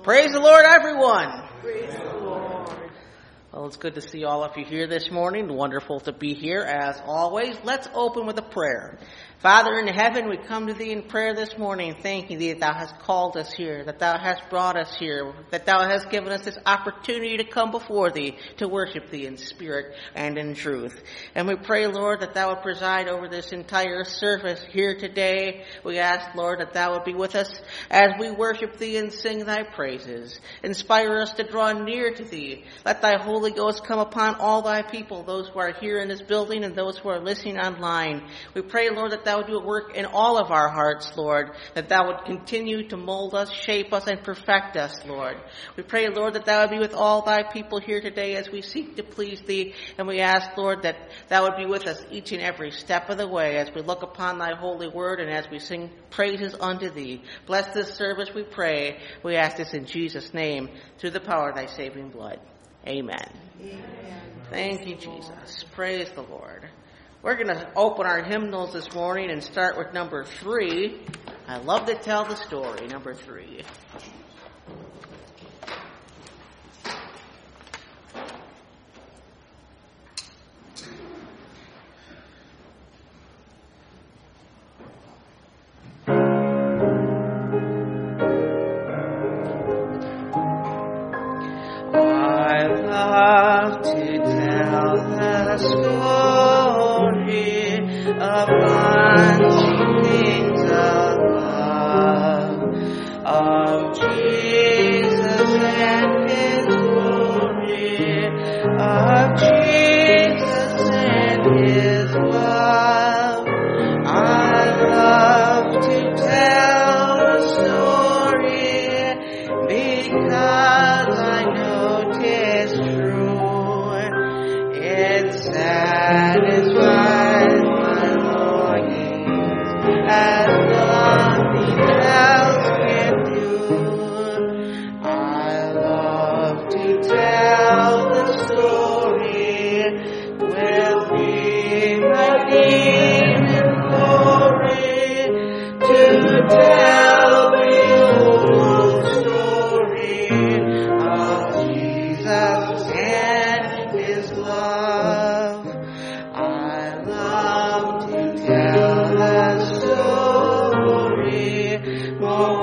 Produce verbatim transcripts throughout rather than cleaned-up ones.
Praise the Lord, everyone. Praise the Lord. Well, it's good to see all of you here this morning. Wonderful to be here as always. Let's open with a prayer. Father in heaven, we come to thee in prayer this morning, thanking thee that thou hast called us here, that thou hast brought us here, that thou hast given us this opportunity to come before thee, to worship thee in spirit and in truth. And we pray, Lord, that thou would preside over this entire service here today. We ask, Lord, that thou would be with us as we worship thee and sing thy praises. Inspire us to draw near to thee. Let thy Holy Ghost come upon all thy people, those who are here in this building and those who are listening online. We pray, Lord, that thou would do a work in all of our hearts, Lord, that thou would continue to mold us, shape us, and perfect us, Lord. We pray, Lord, that thou would be with all thy people here today as we seek to please thee, and we ask, Lord, that thou would be with us each and every step of the way as we look upon thy holy word and as we sing praises unto thee. Bless this service, we pray. We ask this in Jesus' name, through the power of thy saving blood. Amen. Amen. Thank you, Jesus. Praise the Lord. We're going to open our hymnals this morning and start with number three. I love to tell the story, number three. I love to tell the story of things of love, of Jesus and his glory, of Jesus and his love. I love to tell the story because I know 'tis true. It satisfies my longings as nothing else can do. I love to tell the story, will be my name and glory, to tell the old story of Jesus and his love. I love to tell the story, more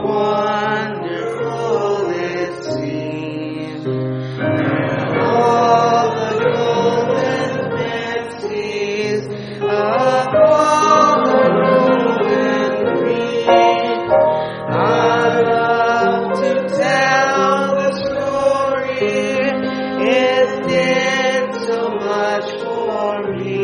wonderful it seems than all the golden fancies of all the golden dreams. I love to tell the story, it did so much for me,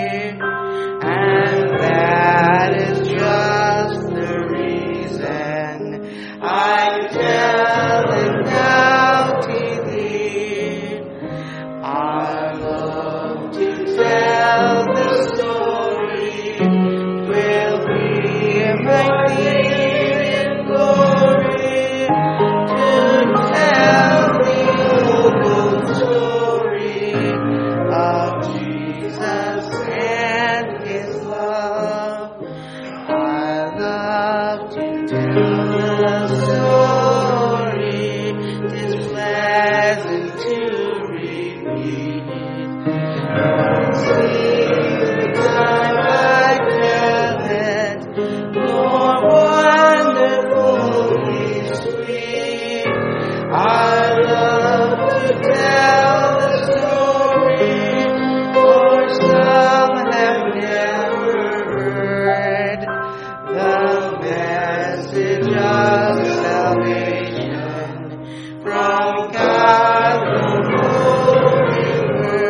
and that is just the reason I tell it now to thee. I love to tell the story, will be my theme in glory, to tell the old story of Jesus and his love. I love to tell the story, 'tis pleasant to repeat. See the time I tell it, more wonderfully sweet. I love to tell the story, for some have never heard the message of salvation from God the Holy Word.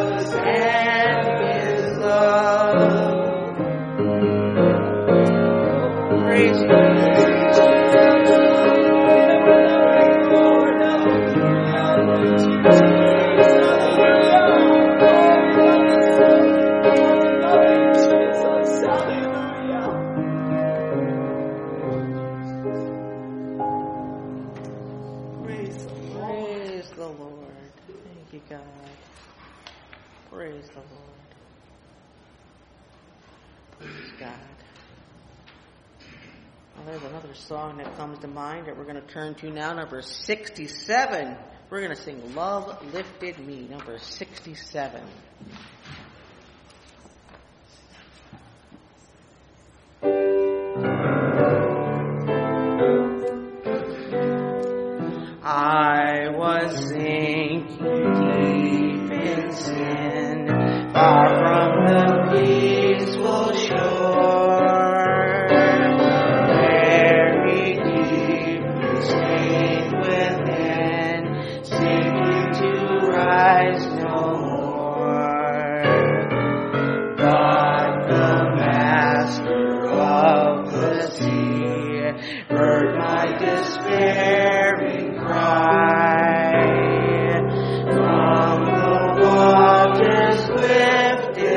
Song that comes to mind that we're going to turn to now, number sixty-seven. We're going to sing Love Lifted Me, number sixty-seven. I was sinking deep in sin, far from the peaceful shore. Despairing cry, from the waters lifted.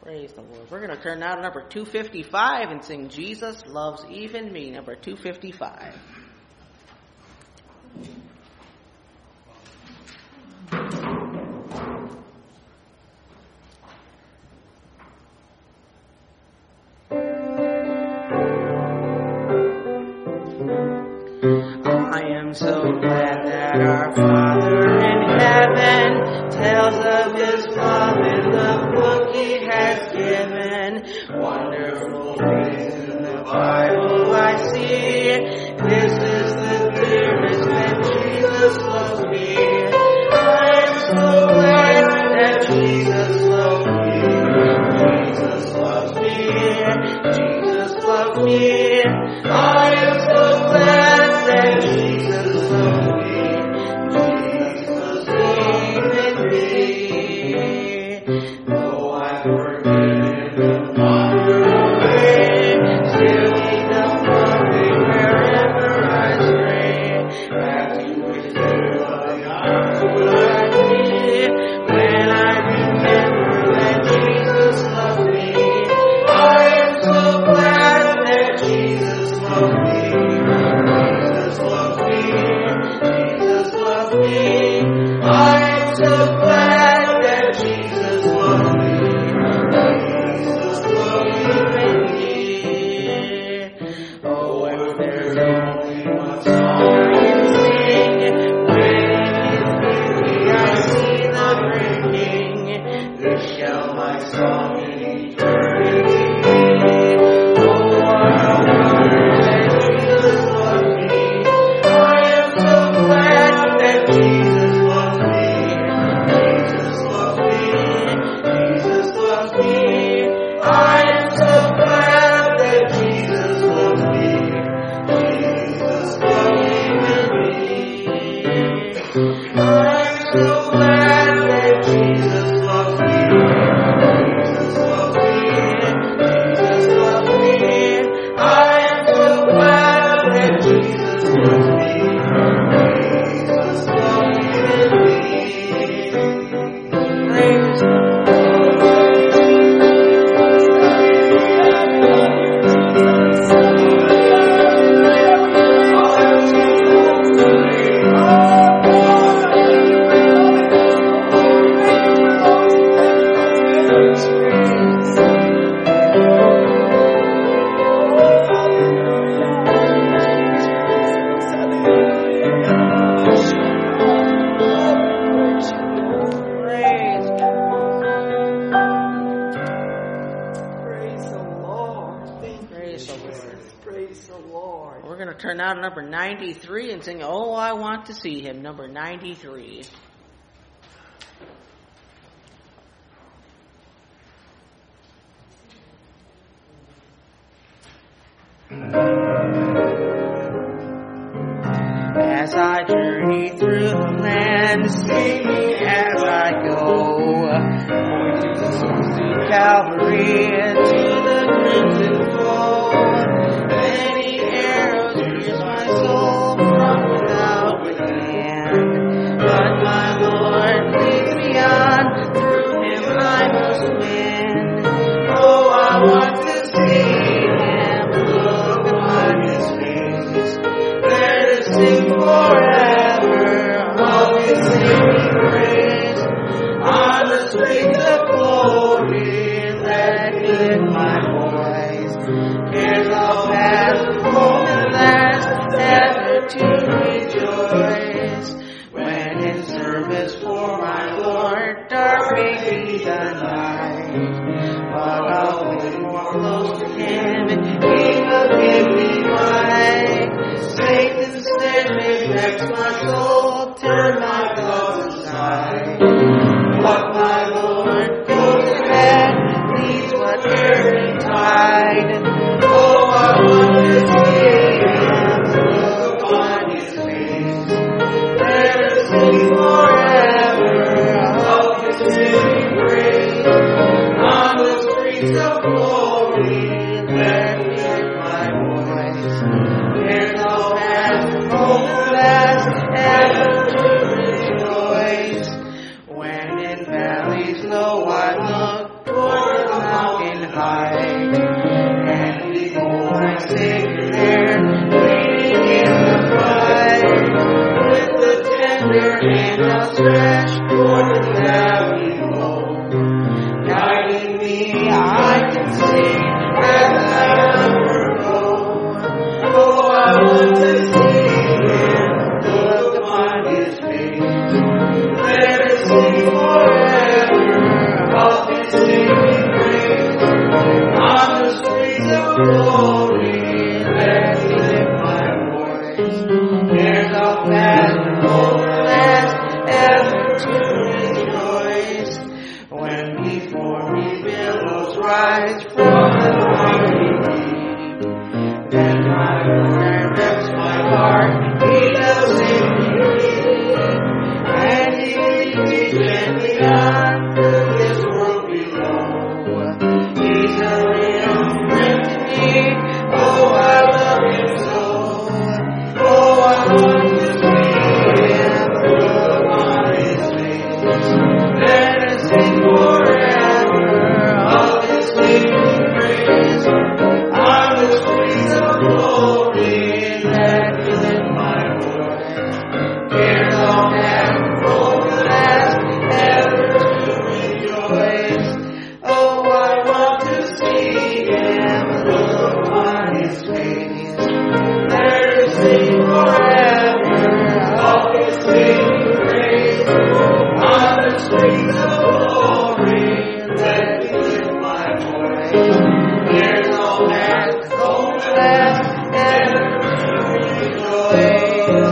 Praise the Lord. We're going to turn now to number two fifty-five and sing Jesus Loves Even Me, number two fifty-five. I am so glad that our Father in heaven tells of His love in the book He has given. Wonderful things in the Bible I see. This is the clearest that Jesus loves me. I am so glad that Jesus loves me. Jesus loves me. Jesus loves me. I am so glad that Jesus loves me. Jesus loves me. Though I'm forgiven and wander away, still He does love me wherever I stray. Back to His dear loving arms will I flee. When I remember that Jesus loves me, I am so glad that Jesus loves me. Jesus loves me. Jesus loves me. I am so glad that Jesus loves me. Jesus loves me. Oh, if there's only one song I can sing, when in His beauty I see the breaking, this shall my song in eternity be. Oh, what a wonder that Jesus loves me. I am so glad that Jesus loves me. Jesus loves me. Jesus loves me. I am so glad that Jesus loves me. Jesus loves me. I am so glad that Jesus loves me. Jesus loves me. Jesus loves me. I am so glad that Jesus loves me. Jesus loves me. Praise Praise Praise the Lord. Thank Praise you, the Lord. Jesus. Praise the Lord. We're going to turn now to number ninety-three and sing, Oh, I Want to See Him, number ninety-three. As I journey through the land, singing as I go, going to the source to Calvary and to the crimson flow. Many arrows pierce my soul from without within, but my Lord leads me on. Through Him I must win. Oh, I want to see Him, look upon His face, there to sing forever of His saving grace. On the streets of glory, let me lift my voice. Cares all past, home at last, ever to rejoice. When in service for my Lord, dark may be the night, but I'll live more close to Him, and He will give me light. Satan's snare may vex my soul, turn my thoughts aside. But my Lord goes ahead, leads whatever tide. Oh, I want to see Him, look upon His face, there to sing forever of His saving grace. On the streets of glory, let me lift my voice. There's no past, home at last, ever to rejoice. When in valleys low I look toward the mountains, hide. And before I sit there, waiting in the fire, with the tender hand outstretched toward the valley low, guiding me, I can see as I ever go. Oh, I want to see Him, look upon His face. Let us sing forever of His saving grace. On the streets of glory, let me lift my voice. There's a path hopeless ever to rejoice. When before me billows rise from the mighty deep, then my Lord rests my heart, He does save me, and He leads me gently on through this world below. He's a real friend to me, oh I love Him so. Oh, I want to see Him, look on His face. Let us sing forever of His saving grace. On the streets of glory, let me lift my voice. Here's all that hopeless ever to rejoice. Oh, I want to see Him, look on His face. Let us sing forever of His saving grace. On the streets of glory, let me lift my voice. Here's all that hopeless ever to rejoice.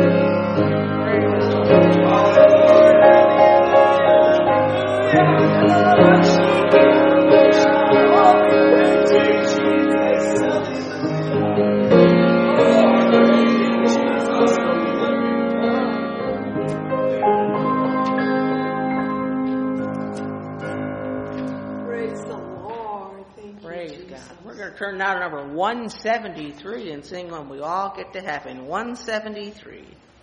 Praise the Lord. Thank you, Praise Jesus. God. We're going to turn now to number one seventy-three and sing When We All Get to Heaven. one seventy-three.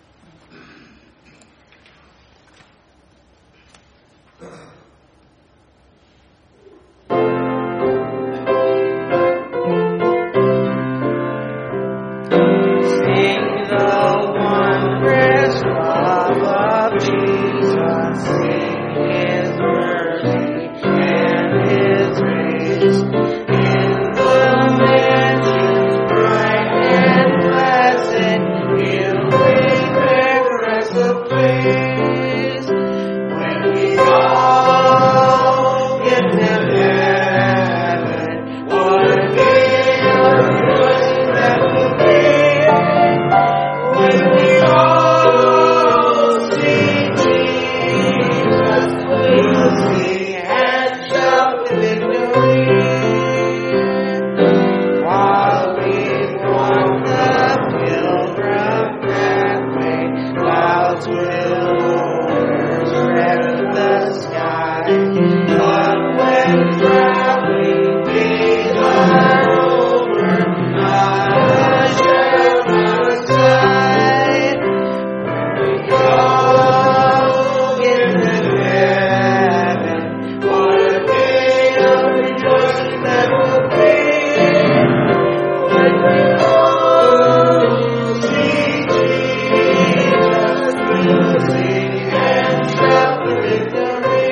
Sing the wondrous love of Jesus. Sing His mercy and His grace. In the mansions bright and blessed, He'll prepare for us a place. When we all get to heaven, what a day of rejoicing that will be. When we all see Jesus, we will sing and shout with victory. While we walk the pilgrim pathway, clouds will overspread the sky. But when traveling days are over, not a shadow, not a sigh. When we all get to heaven, what a day of rejoicing that will be. When we all see Jesus, we will sing and shout with victory.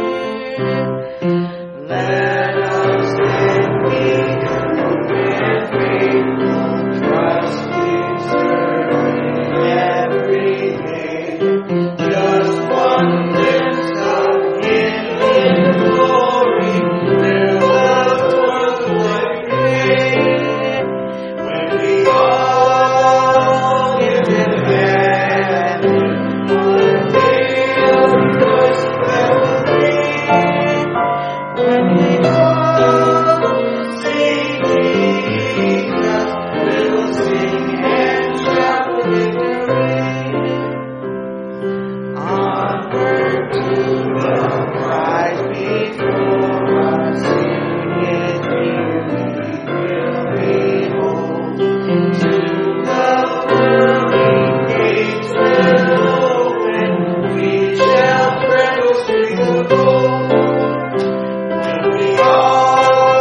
Let us then be true and faithful, trusting, serving every day. Just one glimpse of Him in glory, fill us once more again. When we all get to heaven, what a day of rejoicing that will be. When we all see Jesus, we will sing and shout with victory. Onward to the prize before us, in His beauty we'll behold. To the pearly gates will open, we shall tread those streets of gold. When we all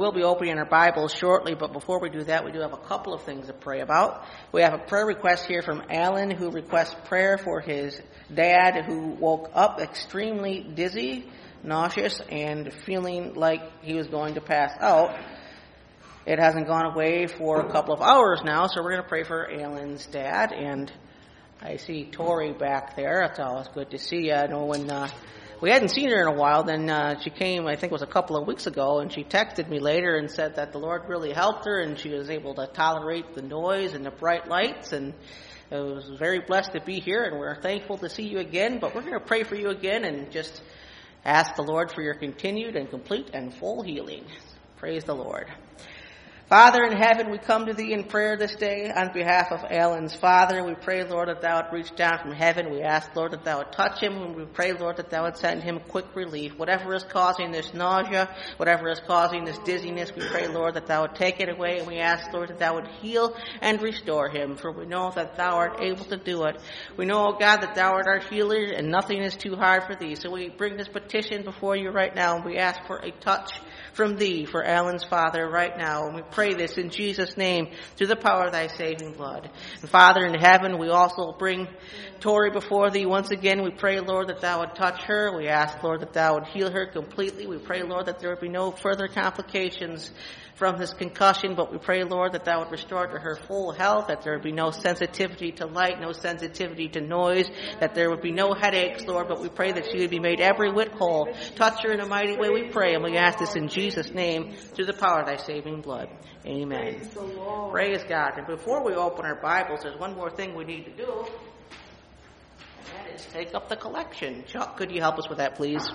will be opening our Bibles shortly, but before we do that, we do have a couple of things to pray about. We have a prayer request here from Alan, who requests prayer for his dad, who woke up extremely dizzy, nauseous, and feeling like he was going to pass out. It hasn't gone away for a couple of hours now, so we're going to pray for Alan's dad. And I see Tori back there. It's always good to see you. I know when uh, we hadn't seen her in a while, then uh, she came, I think it was a couple of weeks ago, and she texted me later and said that the Lord really helped her, and she was able to tolerate the noise and the bright lights, and it was very blessed to be here, and we're thankful to see you again. But we're going to pray for you again and just ask the Lord for your continued and complete and full healing. Praise the Lord. Father in heaven, we come to thee in prayer this day on behalf of Alan's father. We pray, Lord, that thou would reach down from heaven. We ask, Lord, that thou would touch him. And we pray, Lord, that thou would send him quick relief. Whatever is causing this nausea, whatever is causing this dizziness, we pray, Lord, that thou would take it away. And we ask, Lord, that thou would heal and restore him. For we know that thou art able to do it. We know, O God, that thou art our healer, and nothing is too hard for thee. So we bring this petition before you right now, and we ask for a touch from thee for Alan's father right now. And we pray this in Jesus' name through the power of thy saving blood. And Father in heaven, we also bring Tori before thee once again. We pray, Lord, that thou would touch her. We ask, Lord, that thou would heal her completely. We pray, Lord, that there would be no further complications from this concussion, but we pray, Lord, that thou would restore to her full health, that there would be no sensitivity to light, no sensitivity to noise, that there would be no headaches, Lord, but we pray that she would be made every whit whole. Touch her in a mighty way, we pray, and we ask this in Jesus' name through the power of thy saving blood. Amen. Praise the Lord. Praise God. And before we open our Bibles, there's one more thing we need to do, and that is take up the collection. Chuck, could you help us with that, please?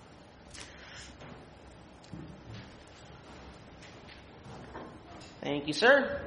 Thank you, sir.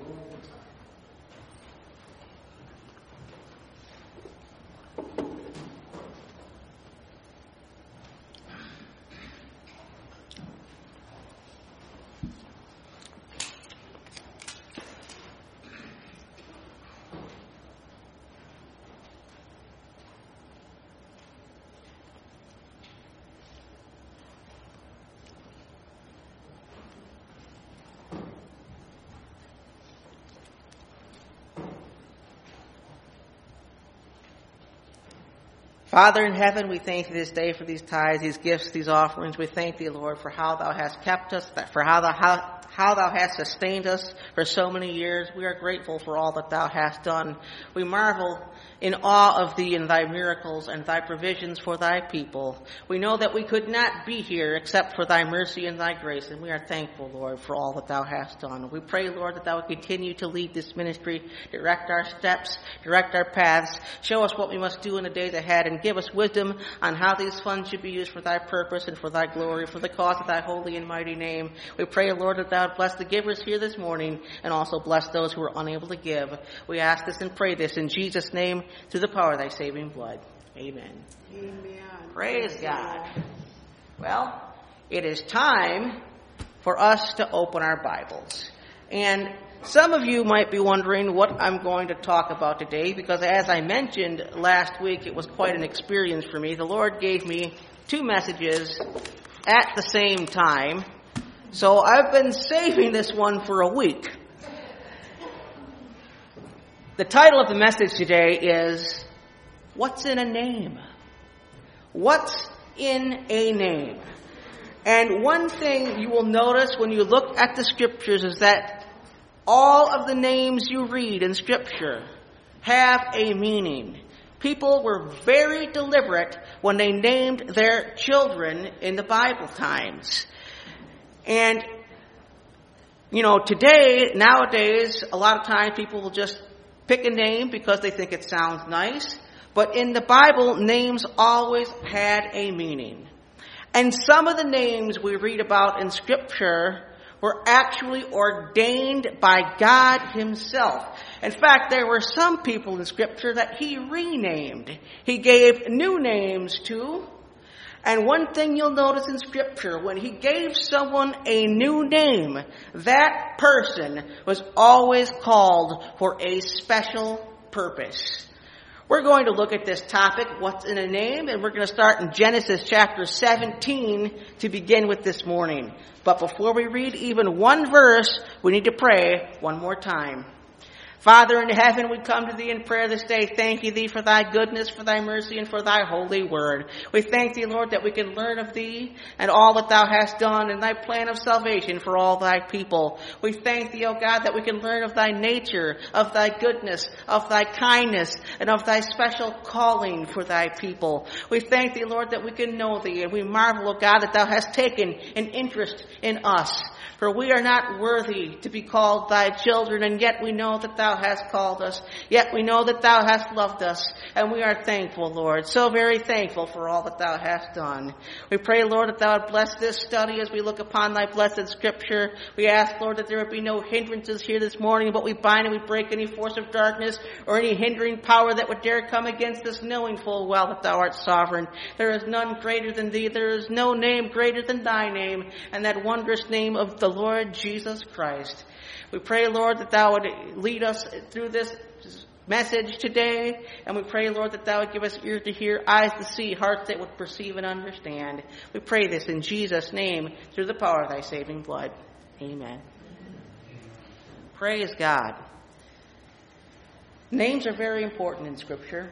Father in heaven, we thank thee this day for these tithes, these gifts, these offerings. We thank thee, Lord, for how thou hast kept us, for how thou, how, how thou hast sustained us for so many years. We are grateful for all that thou hast done. We marvel in awe of thee and thy miracles and thy provisions for thy people. We know that we could not be here except for thy mercy and thy grace, and we are thankful, Lord, for all that thou hast done. We pray, Lord, that thou would continue to lead this ministry, direct our steps, direct our paths, show us what we must do in the days ahead, and give us wisdom on how these funds should be used for thy purpose and for thy glory, for the cause of thy holy and mighty name. We pray, Lord, that thou would bless the givers here this morning and also bless those who are unable to give. We ask this and pray this in Jesus' name through the power of thy saving blood. Amen. Amen. Praise God. Well, it is time for us to open our Bibles. And some of you might be wondering what I'm going to talk about today, because as I mentioned last week, it was quite an experience for me. The Lord gave me two messages at the same time, so I've been saving this one for a week. The title of the message today is, What's in a Name? What's in a name? And one thing you will notice when you look at the scriptures is that all of the names you read in Scripture have a meaning. People were very deliberate when they named their children in the Bible times. And, you know, today, nowadays, a lot of times people will just pick a name because they think it sounds nice. But in the Bible, names always had a meaning. And some of the names we read about in Scripture were actually ordained by God himself. In fact, there were some people in Scripture that he renamed. He gave new names to. And one thing you'll notice in Scripture, when he gave someone a new name, that person was always called for a special purpose. We're going to look at this topic, what's in a name, and we're going to start in Genesis chapter seventeen to begin with this morning. But before we read even one verse, we need to pray one more time. Father in heaven, we come to thee in prayer this day, thanking thee for thy goodness, for thy mercy, and for thy holy word. We thank thee, Lord, that we can learn of thee and all that thou hast done and thy plan of salvation for all thy people. We thank thee, O God, that we can learn of thy nature, of thy goodness, of thy kindness, and of thy special calling for thy people. We thank thee, Lord, that we can know thee, and we marvel, O God, that thou hast taken an interest in us. For we are not worthy to be called thy children, and yet we know that thou hast called us. Yet we know that thou hast loved us, and we are thankful, Lord, so very thankful for all that thou hast done. We pray, Lord, that thou would bless this study as we look upon thy blessed scripture. We ask, Lord, that there would be no hindrances here this morning, but we bind and we break any force of darkness or any hindering power that would dare come against us, knowing full well that thou art sovereign. There is none greater than thee. There is no name greater than thy name, and that wondrous name of the Lord Jesus Christ. We pray, Lord, that thou would lead us through this message today, and we pray, Lord, that thou would give us ears to hear, eyes to see, hearts that would perceive and understand. We pray this in Jesus' name, through the power of thy saving blood. Amen. Praise God. Names are very important in Scripture.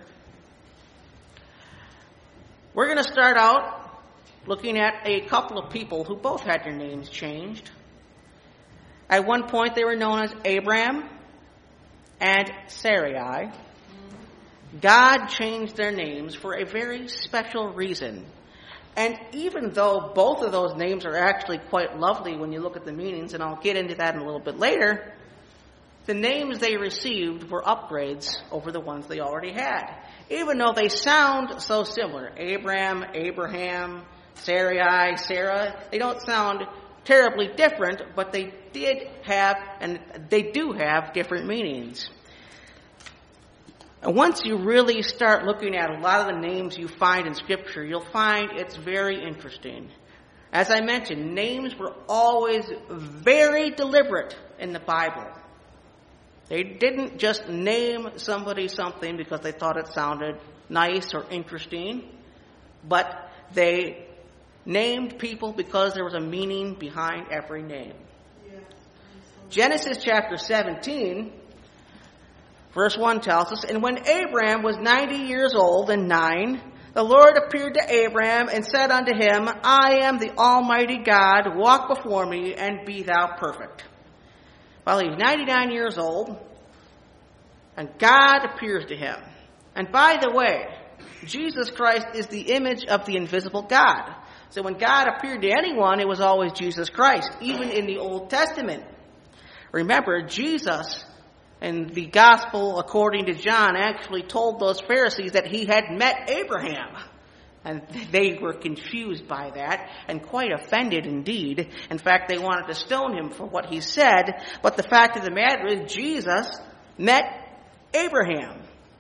We're going to start out looking at a couple of people who both had their names changed. At one point, they were known as Abram and Sarai. God changed their names for a very special reason. And even though both of those names are actually quite lovely when you look at the meanings, and I'll get into that in a little bit later, the names they received were upgrades over the ones they already had. Even though they sound so similar, Abram, Abraham, Sarai, Sarah, they don't sound terribly different, but they did have, and they do have, different meanings. And once you really start looking at a lot of the names you find in Scripture, you'll find it's very interesting. As I mentioned, names were always very deliberate in the Bible. They didn't just name somebody something because they thought it sounded nice or interesting, but they named people because there was a meaning behind every name. Yeah. Genesis chapter seventeen, verse one tells us, and when Abram was ninety years old and nine, the Lord appeared to Abram and said unto him, I am the Almighty God, walk before me and be thou perfect. Well, he's ninety-nine years old, and God appears to him. And by the way, Jesus Christ is the image of the invisible God. So when God appeared to anyone, it was always Jesus Christ, even in the Old Testament. Remember, Jesus, in the Gospel according to John, actually told those Pharisees that he had met Abraham. And they were confused by that and quite offended indeed. In fact, they wanted to stone him for what he said. But the fact of the matter is, Jesus met Abraham.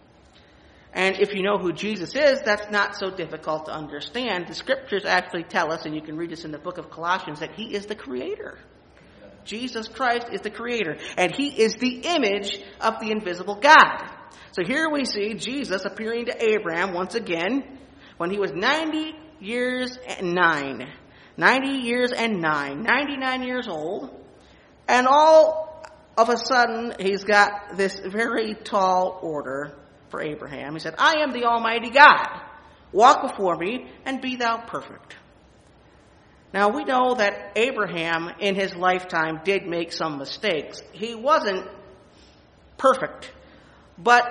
And if you know who Jesus is, that's not so difficult to understand. The Scriptures actually tell us, and you can read this in the book of Colossians, that he is the Creator. Jesus Christ is the Creator. And he is the image of the invisible God. So here we see Jesus appearing to Abraham once again when he was ninety years and nine. ninety years and nine. ninety-nine years old. And all of a sudden, he's got this very tall order for Abraham. He said, I am the Almighty God. Walk before me and be thou perfect. Now we know that Abraham in his lifetime did make some mistakes. He wasn't perfect. But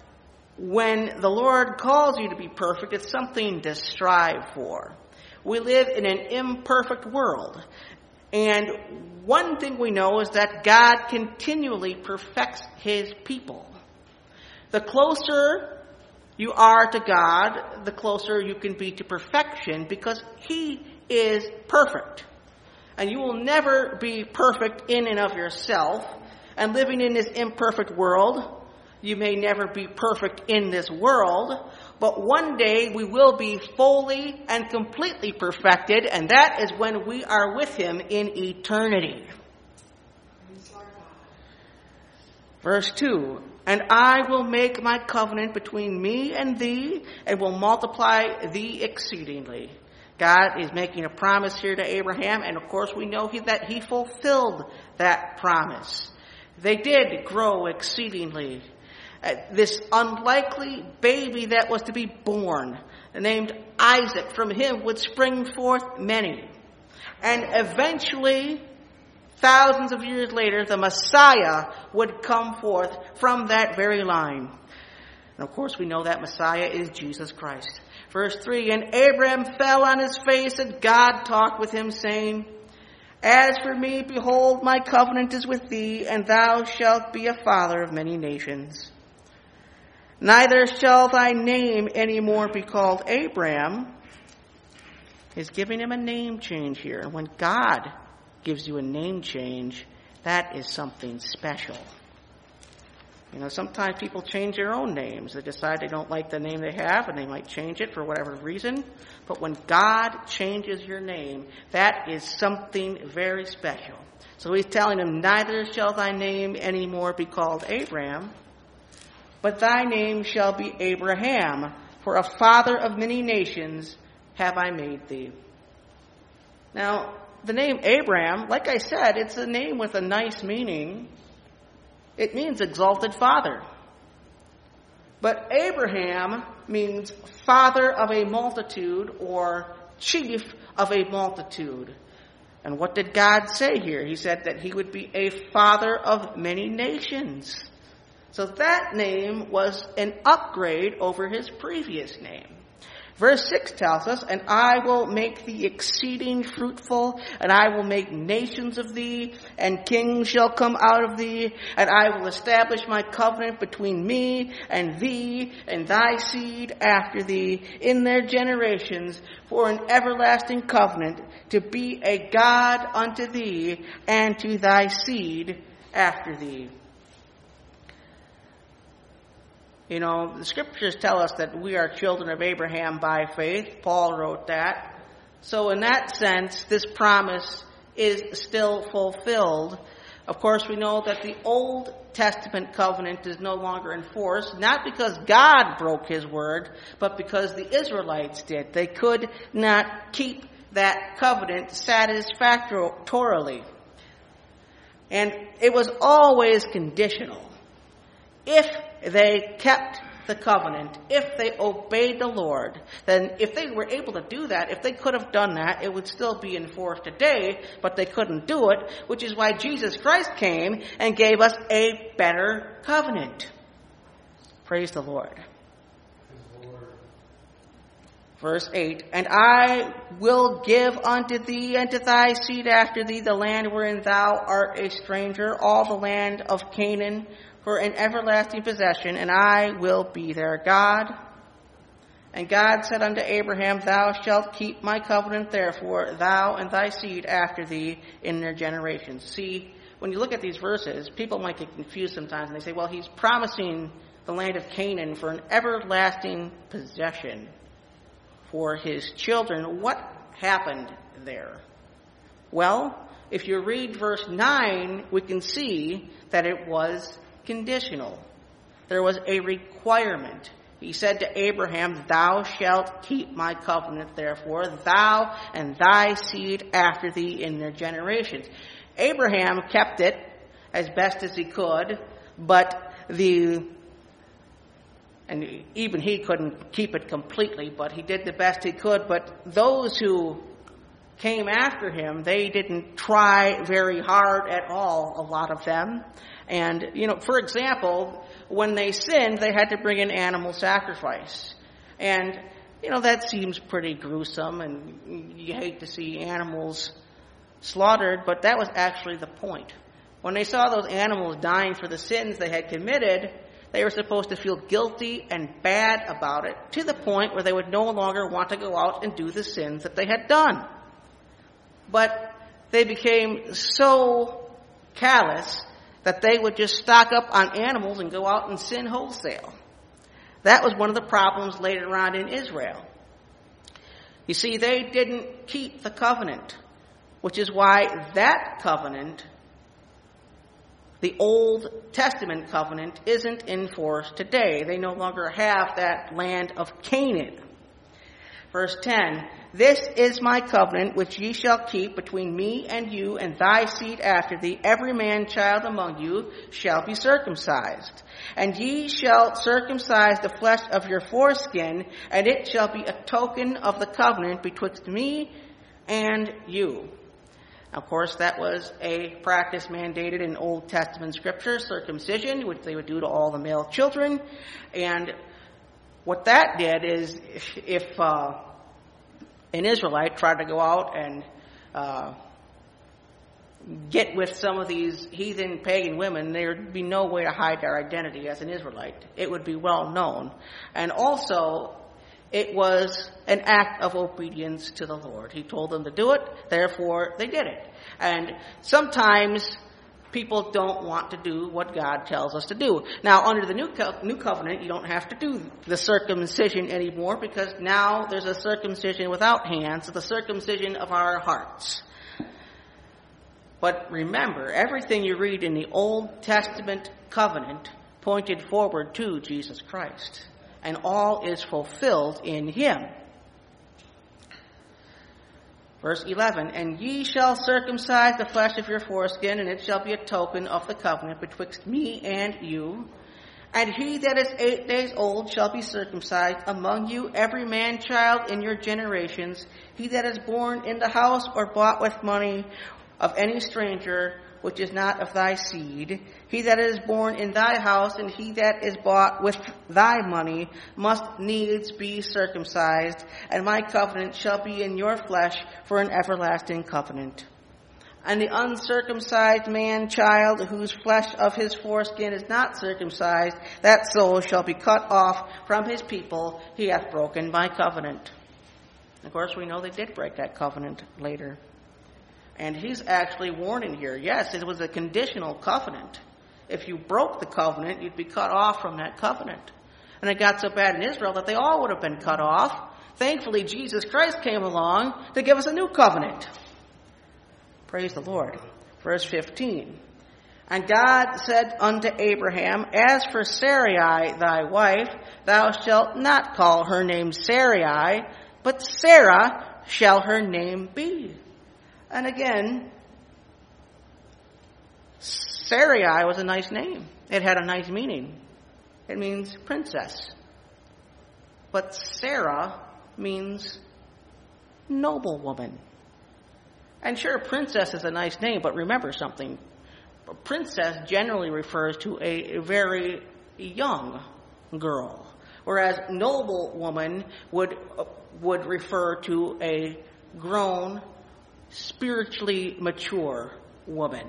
when the Lord calls you to be perfect, it's something to strive for. We live in an imperfect world. And one thing we know is that God continually perfects his people. The closer you are to God, the closer you can be to perfection, because he is perfect. And you will never be perfect in and of yourself. And living in this imperfect world, you may never be perfect in this world, but one day we will be fully and completely perfected, and that is when we are with him in eternity. Verse two, and I will make my covenant between me and thee, and will multiply thee exceedingly. God is making a promise here to Abraham, and of course we know he, that he fulfilled that promise. They did grow exceedingly. Uh, this unlikely baby that was to be born, named Isaac, from him would spring forth many. And eventually, thousands of years later, the Messiah would come forth from that very line. And of course we know that Messiah is Jesus Christ. Verse three, and Abraham fell on his face, and God talked with him, saying, as for me, behold, my covenant is with thee, and thou shalt be a father of many nations. Neither shall thy name any more be called Abram. He's giving him a name change here. And when God gives you a name change, that is something special. You know, sometimes people change their own names. They decide they don't like the name they have, and they might change it for whatever reason. But when God changes your name, that is something very special. So he's telling him, neither shall thy name any more be called Abram, but thy name shall be Abraham, for a father of many nations have I made thee. Now, the name Abraham, like I said, it's a name with a nice meaning. It means exalted father. But Abraham means father of a multitude, or chief of a multitude. And what did God say here? He said that he would be a father of many nations. So that name was an upgrade over his previous name. Verse six tells us, and I will make thee exceeding fruitful, and I will make nations of thee, and kings shall come out of thee, and I will establish my covenant between me and thee and thy seed after thee in their generations, for an everlasting covenant, to be a God unto thee and to thy seed after thee. You know, the scriptures tell us that we are children of Abraham by faith. Paul wrote that. So in that sense, this promise is still fulfilled. Of course, we know that the Old Testament covenant is no longer in force, not because God broke his word, but because the Israelites did. They could not keep that covenant satisfactorily. And it was always conditional. If they kept the covenant, if they obeyed the Lord, then if they were able to do that, if they could have done that, it would still be in force today, but they couldn't do it, which is why Jesus Christ came and gave us a better covenant. Praise the Lord. Praise the Lord. Verse eight, and I will give unto thee and to thy seed after thee the land wherein thou art a stranger, all the land of Canaan, for an everlasting possession, and I will be their God. And God said unto Abraham, thou shalt keep my covenant, therefore, thou and thy seed after thee in their generations. See, when you look at these verses, people might get confused sometimes, and they say, well, he's promising the land of Canaan for an everlasting possession for his children. What happened there? Well, if you read verse nine, we can see that it was conditional. There was a requirement. He said to Abraham, thou shalt keep my covenant, therefore, thou and thy seed after thee in their generations. Abraham kept it as best as he could, but the, and even he couldn't keep it completely, but he did the best he could. But those who came after him, they didn't try very hard at all, a lot of them. And, you know, for example, when they sinned, they had to bring an animal sacrifice. And, you know, that seems pretty gruesome, and you hate to see animals slaughtered, but that was actually the point. When they saw those animals dying for the sins they had committed, they were supposed to feel guilty and bad about it, to the point where they would no longer want to go out and do the sins that they had done. But they became so callous that they would just stock up on animals and go out and sin wholesale. That was one of the problems later on in Israel. You see, they didn't keep the covenant, which is why that covenant the Old Testament covenant isn't in force today. They no longer have that land of Canaan. Verse ten, this is my covenant which ye shall keep between me and you and thy seed after thee. Every man child among you shall be circumcised. And ye shall circumcise the flesh of your foreskin, and it shall be a token of the covenant betwixt me and you. Of course, that was a practice mandated in Old Testament scripture, circumcision, which they would do to all the male children. And what that did is, if, if uh, an Israelite tried to go out and uh, get with some of these heathen pagan women, there would be no way to hide their identity as an Israelite. It would be well known. And also, it was an act of obedience to the Lord. He told them to do it, therefore they did it. And sometimes people don't want to do what God tells us to do. Now, under the new co- new covenant, you don't have to do the circumcision anymore, because now there's a circumcision without hands, the circumcision of our hearts. But remember, everything you read in the Old Testament covenant pointed forward to Jesus Christ. And all is fulfilled in him. Verse eleven, and ye shall circumcise the flesh of your foreskin, and it shall be a token of the covenant betwixt me and you. And he that is eight days old shall be circumcised among you, every man child in your generations, he that is born in the house or bought with money of any stranger, which is not of thy seed. He that is born in thy house, and he that is bought with thy money, must needs be circumcised, and my covenant shall be in your flesh for an everlasting covenant. And the uncircumcised man child, whose flesh of his foreskin is not circumcised, that soul shall be cut off from his people. He hath broken my covenant. Of course, we know they did break that covenant later. And he's actually warning here. Yes, it was a conditional covenant. If you broke the covenant, you'd be cut off from that covenant. And it got so bad in Israel that they all would have been cut off. Thankfully, Jesus Christ came along to give us a new covenant. Praise the Lord. Verse fifteen. And God said unto Abraham, as for Sarai thy wife, thou shalt not call her name Sarai, but Sarah shall her name be. And again, Sarai was a nice name. It had a nice meaning. It means princess. But Sarah means noblewoman. And sure, princess is a nice name, but remember something. A princess generally refers to a very young girl, whereas noblewoman would would refer to a grown, spiritually mature woman.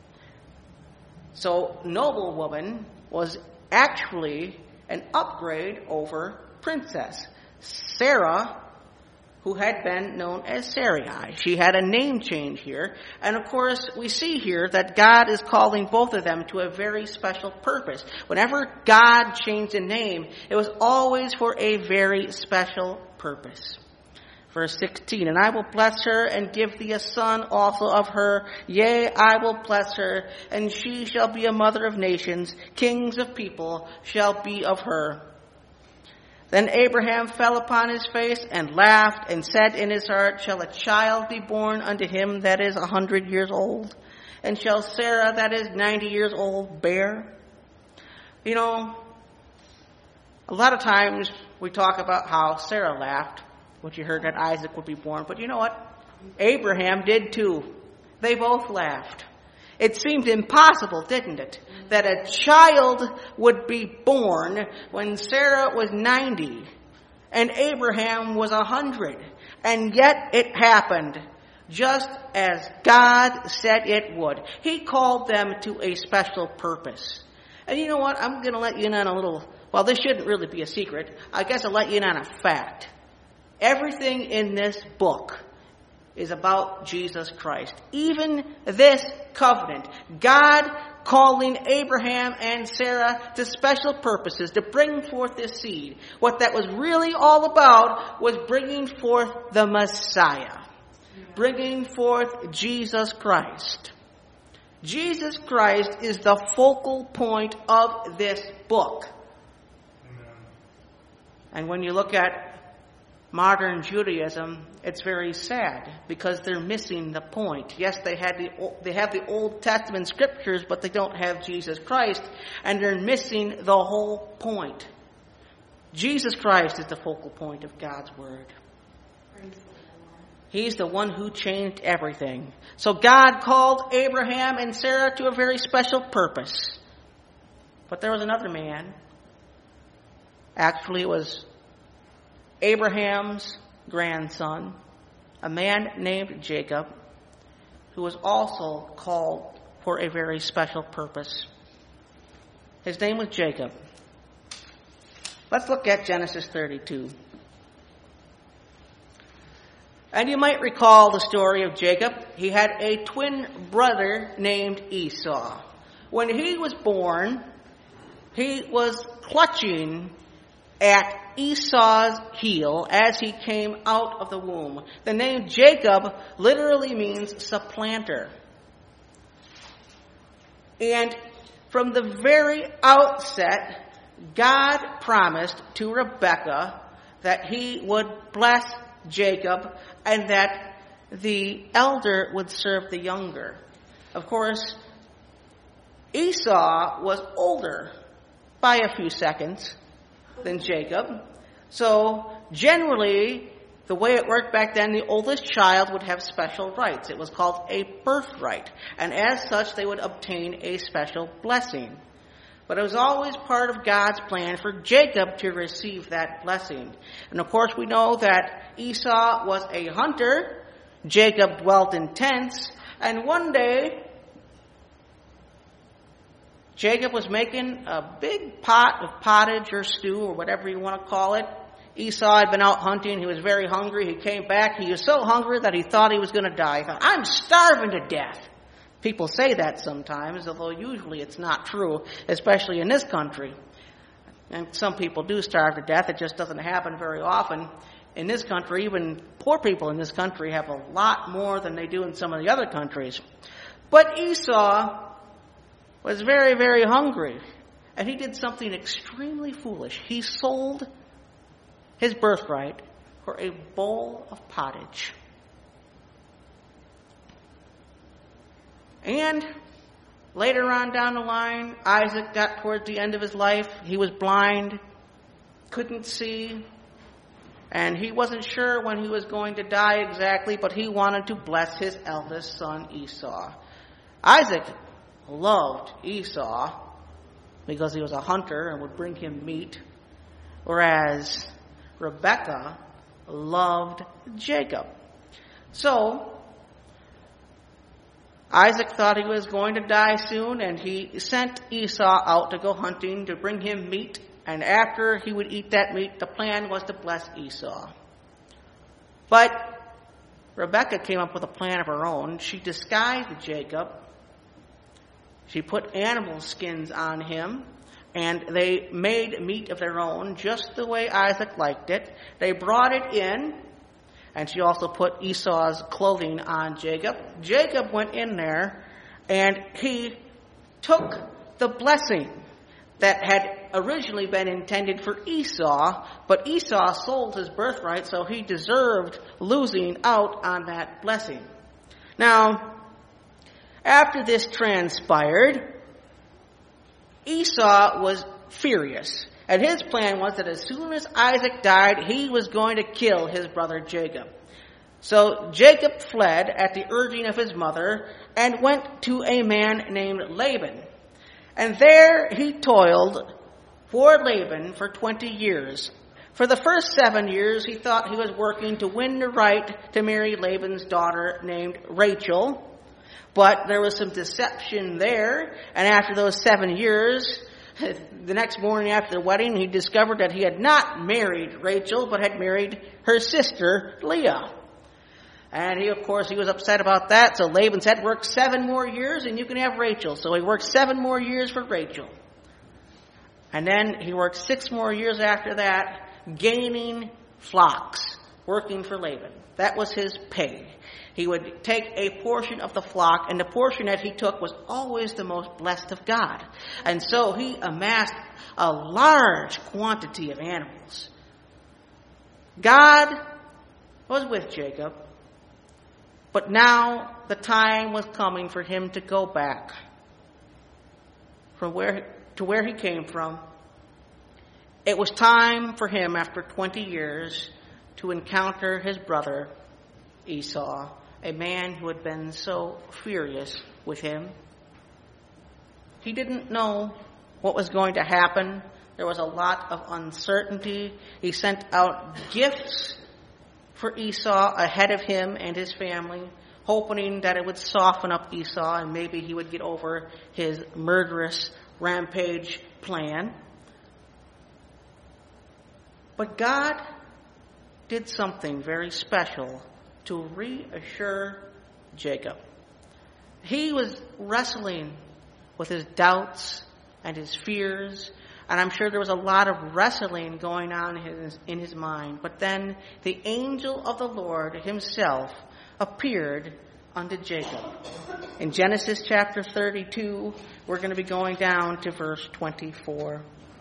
So noblewoman was actually an upgrade over princess. Sarah, who had been known as Sarai, she had a name change here. And of course, we see here that God is calling both of them to a very special purpose. Whenever God changed a name, it was always for a very special purpose. Verse sixteen, and I will bless her and give thee a son also of her. Yea, I will bless her, and she shall be a mother of nations. Kings of people shall be of her. Then Abraham fell upon his face and laughed and said in his heart, shall a child be born unto him that is a hundred years old? And shall Sarah that is ninety years old bear? You know, a lot of times we talk about how Sarah laughed when she heard that Isaac would be born. But you know what? Abraham did too. They both laughed. It seemed impossible, didn't it, that a child would be born when Sarah was ninety and Abraham was a hundred. And yet it happened just as God said it would. He called them to a special purpose. And you know what? I'm going to let you in on a little, well, this shouldn't really be a secret. I guess I'll let you in on a fact. Everything in this book is about Jesus Christ. Even this covenant. God calling Abraham and Sarah to special purposes to bring forth this seed. What that was really all about was bringing forth the Messiah. Bringing forth Jesus Christ. Jesus Christ is the focal point of this book. Amen. And when you look at modern Judaism, it's very sad because they're missing the point. Yes, they had the they have the Old Testament scriptures, but they don't have Jesus Christ, and they're missing the whole point. Jesus Christ is the focal point of God's Word. He's the one who changed everything. So God called Abraham and Sarah to a very special purpose. But there was another man. Actually, it was Abraham's grandson, a man named Jacob, who was also called for a very special purpose. His name was Jacob. Let's look at Genesis thirty-two. And you might recall the story of Jacob. He had a twin brother named Esau. When he was born, he was clutching at Esau's heel as he came out of the womb. The name Jacob literally means supplanter. And from the very outset, God promised to Rebekah that he would bless Jacob and that the elder would serve the younger. Of course, Esau was older by a few seconds than Jacob. So generally, the way it worked back then, the oldest child would have special rights. It was called a birthright. And as such, they would obtain a special blessing. But it was always part of God's plan for Jacob to receive that blessing. And of course, we know that Esau was a hunter. Jacob dwelt in tents. And one day, Jacob was making a big pot of pottage or stew or whatever you want to call it. Esau had been out hunting. He was very hungry. He came back. He was so hungry that he thought he was going to die. He thought, I'm starving to death. People say that sometimes, although usually it's not true, especially in this country. And some people do starve to death. It just doesn't happen very often. In this country, even poor people in this country have a lot more than they do in some of the other countries. But Esau was very, very hungry. And he did something extremely foolish. He sold his birthright for a bowl of pottage. And later on down the line, Isaac got towards the end of his life. He was blind, couldn't see, and he wasn't sure when he was going to die exactly, but he wanted to bless his eldest son, Esau. Isaac loved Esau because he was a hunter and would bring him meat, whereas Rebekah loved Jacob. So Isaac thought he was going to die soon, and he sent Esau out to go hunting to bring him meat. And after he would eat that meat, the plan was to bless Esau. But Rebekah came up with a plan of her own. She disguised Jacob. She put animal skins on him, and they made meat of their own, just the way Isaac liked it. They brought it in. And she also put Esau's clothing on Jacob. Jacob went in there and he took the blessing that had originally been intended for Esau, but Esau sold his birthright, so he deserved losing out on that blessing. Now, after this transpired, Esau was furious. And his plan was that as soon as Isaac died, he was going to kill his brother Jacob. So Jacob fled at the urging of his mother and went to a man named Laban. And there he toiled for Laban for twenty years. For the first seven years, he thought he was working to win the right to marry Laban's daughter named Rachel. But there was some deception there. And after those seven years, the next morning after the wedding, he discovered that he had not married Rachel, but had married her sister, Leah. And he, of course, he was upset about that. So Laban said, work seven more years and you can have Rachel. So he worked seven more years for Rachel. And then he worked six more years after that, gaining flocks. working for Laban. That was his pay. He would take a portion of the flock, and the portion that he took was always the most blessed of God. And so he amassed a large quantity of animals. God was with Jacob, but now the time was coming for him to go back from where to where he came from. It was time for him, after twenty years, to encounter his brother Esau, a man who had been so furious with him. He didn't know what was going to happen. There was a lot of uncertainty. He sent out gifts for Esau ahead of him and his family, hoping that it would soften up Esau and maybe he would get over his murderous rampage plan. But God did something very special to reassure Jacob. He was wrestling with his doubts and his fears, and I'm sure there was a lot of wrestling going on in his, in his mind. But then the angel of the Lord himself appeared unto Jacob. In Genesis chapter thirty-two, we're going to be going down to verse twenty-four.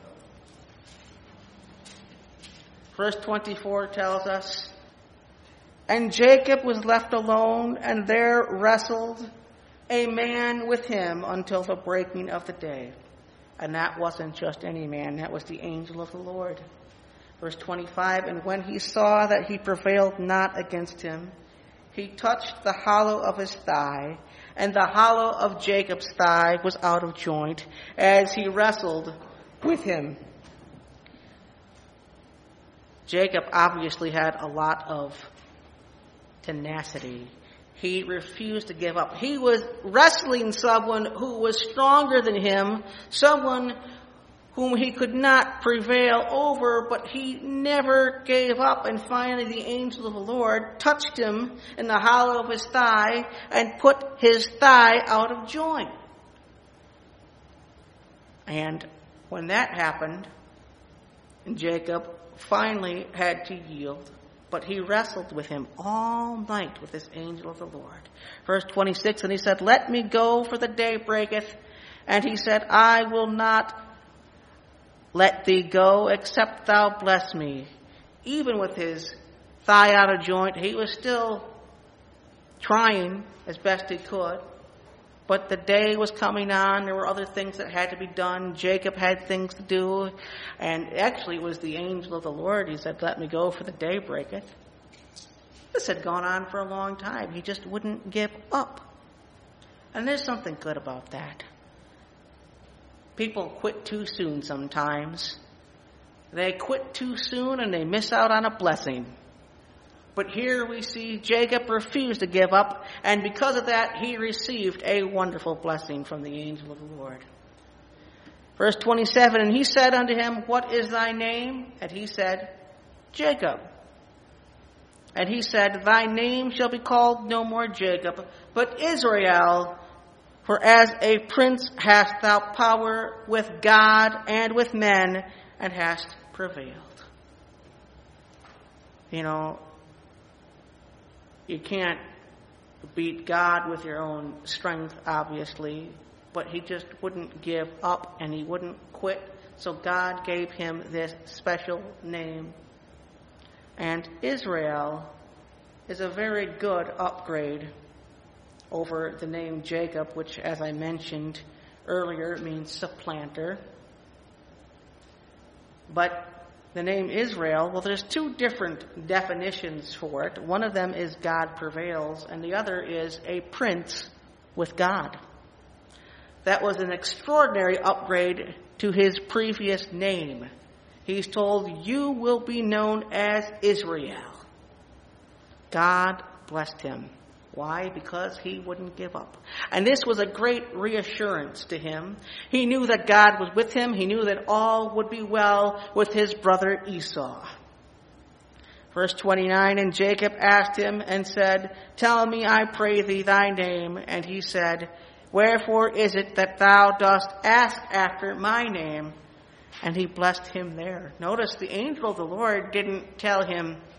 Verse twenty-four tells us, "And Jacob was left alone, and there wrestled a man with him until the breaking of the day." And that wasn't just any man, that was the angel of the Lord. Verse twenty-five, "And when he saw that he prevailed not against him, he touched the hollow of his thigh, and the hollow of Jacob's thigh was out of joint, as he wrestled with him." Jacob obviously had a lot of tenacity. He refused to give up. He was wrestling someone who was stronger than him, someone whom he could not prevail over, but he never gave up. And finally the angel of the Lord touched him in the hollow of his thigh and put his thigh out of joint. And when that happened, Jacob finally had to yield. But he wrestled with him all night with this angel of the Lord. Verse twenty-six, "And he said, Let me go, for the day breaketh. And he said, I will not let thee go, except thou bless me." Even with his thigh out of joint, he was still trying as best he could. But the day was coming on. There were other things that had to be done. Jacob had things to do. And actually it was the angel of the Lord. He said, "Let me go, for the day breaketh." This had gone on for a long time. He just wouldn't give up. And there's something good about that. People quit too soon sometimes. They quit too soon and they miss out on a blessing. But here we see Jacob refused to give up, and because of that, he received a wonderful blessing from the angel of the Lord. Verse twenty-seven, "And he said unto him, What is thy name? And he said, Jacob. And he said, Thy name shall be called no more Jacob, but Israel, for as a prince hast thou power with God and with men, and hast prevailed." You know, you can't beat God with your own strength, obviously, but he just wouldn't give up and he wouldn't quit. So God gave him this special name. And Israel is a very good upgrade over the name Jacob, which, as I mentioned earlier, means supplanter. But the name Israel, well, there's two different definitions for it. One of them is God prevails, and the other is a prince with God. That was an extraordinary upgrade to his previous name. He's told, "You will be known as Israel." God blessed him. Why? Because he wouldn't give up. And this was a great reassurance to him. He knew that God was with him. He knew that all would be well with his brother Esau. Verse twenty-nine, "And Jacob asked him and said, Tell me, I pray thee, thy name. And he said, Wherefore is it that thou dost ask after my name? And he blessed him there. Notice the angel of the Lord didn't tell him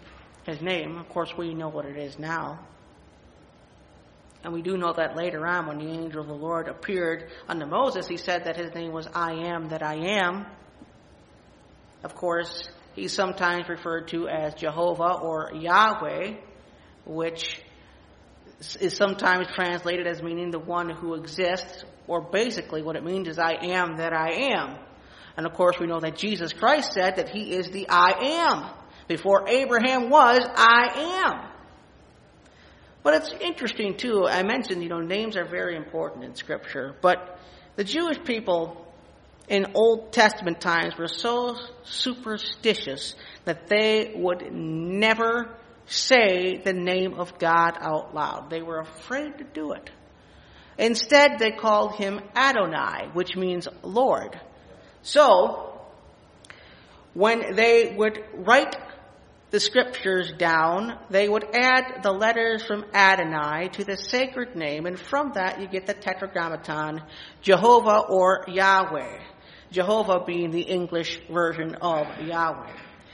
his name. Of course, we know what it is now. And we do know that later on when the angel of the Lord appeared unto Moses, he said that his name was I am that I am. Of course, he's sometimes referred to as Jehovah or Yahweh, which is sometimes translated as meaning the one who exists, or basically what it means is I am that I am. And of course, we know that Jesus Christ said that he is the I am. Before Abraham was, I am. But it's interesting, too. I mentioned, you know, names are very important in Scripture. But the Jewish people in Old Testament times were so superstitious that they would never say the name of God out loud. They were afraid to do it. Instead, they called him Adonai, which means Lord. So, when they would write the scriptures down, they would add the letters from Adonai to the sacred name, and from that you get the tetragrammaton, Jehovah or Yahweh. Jehovah being the English version of Yahweh.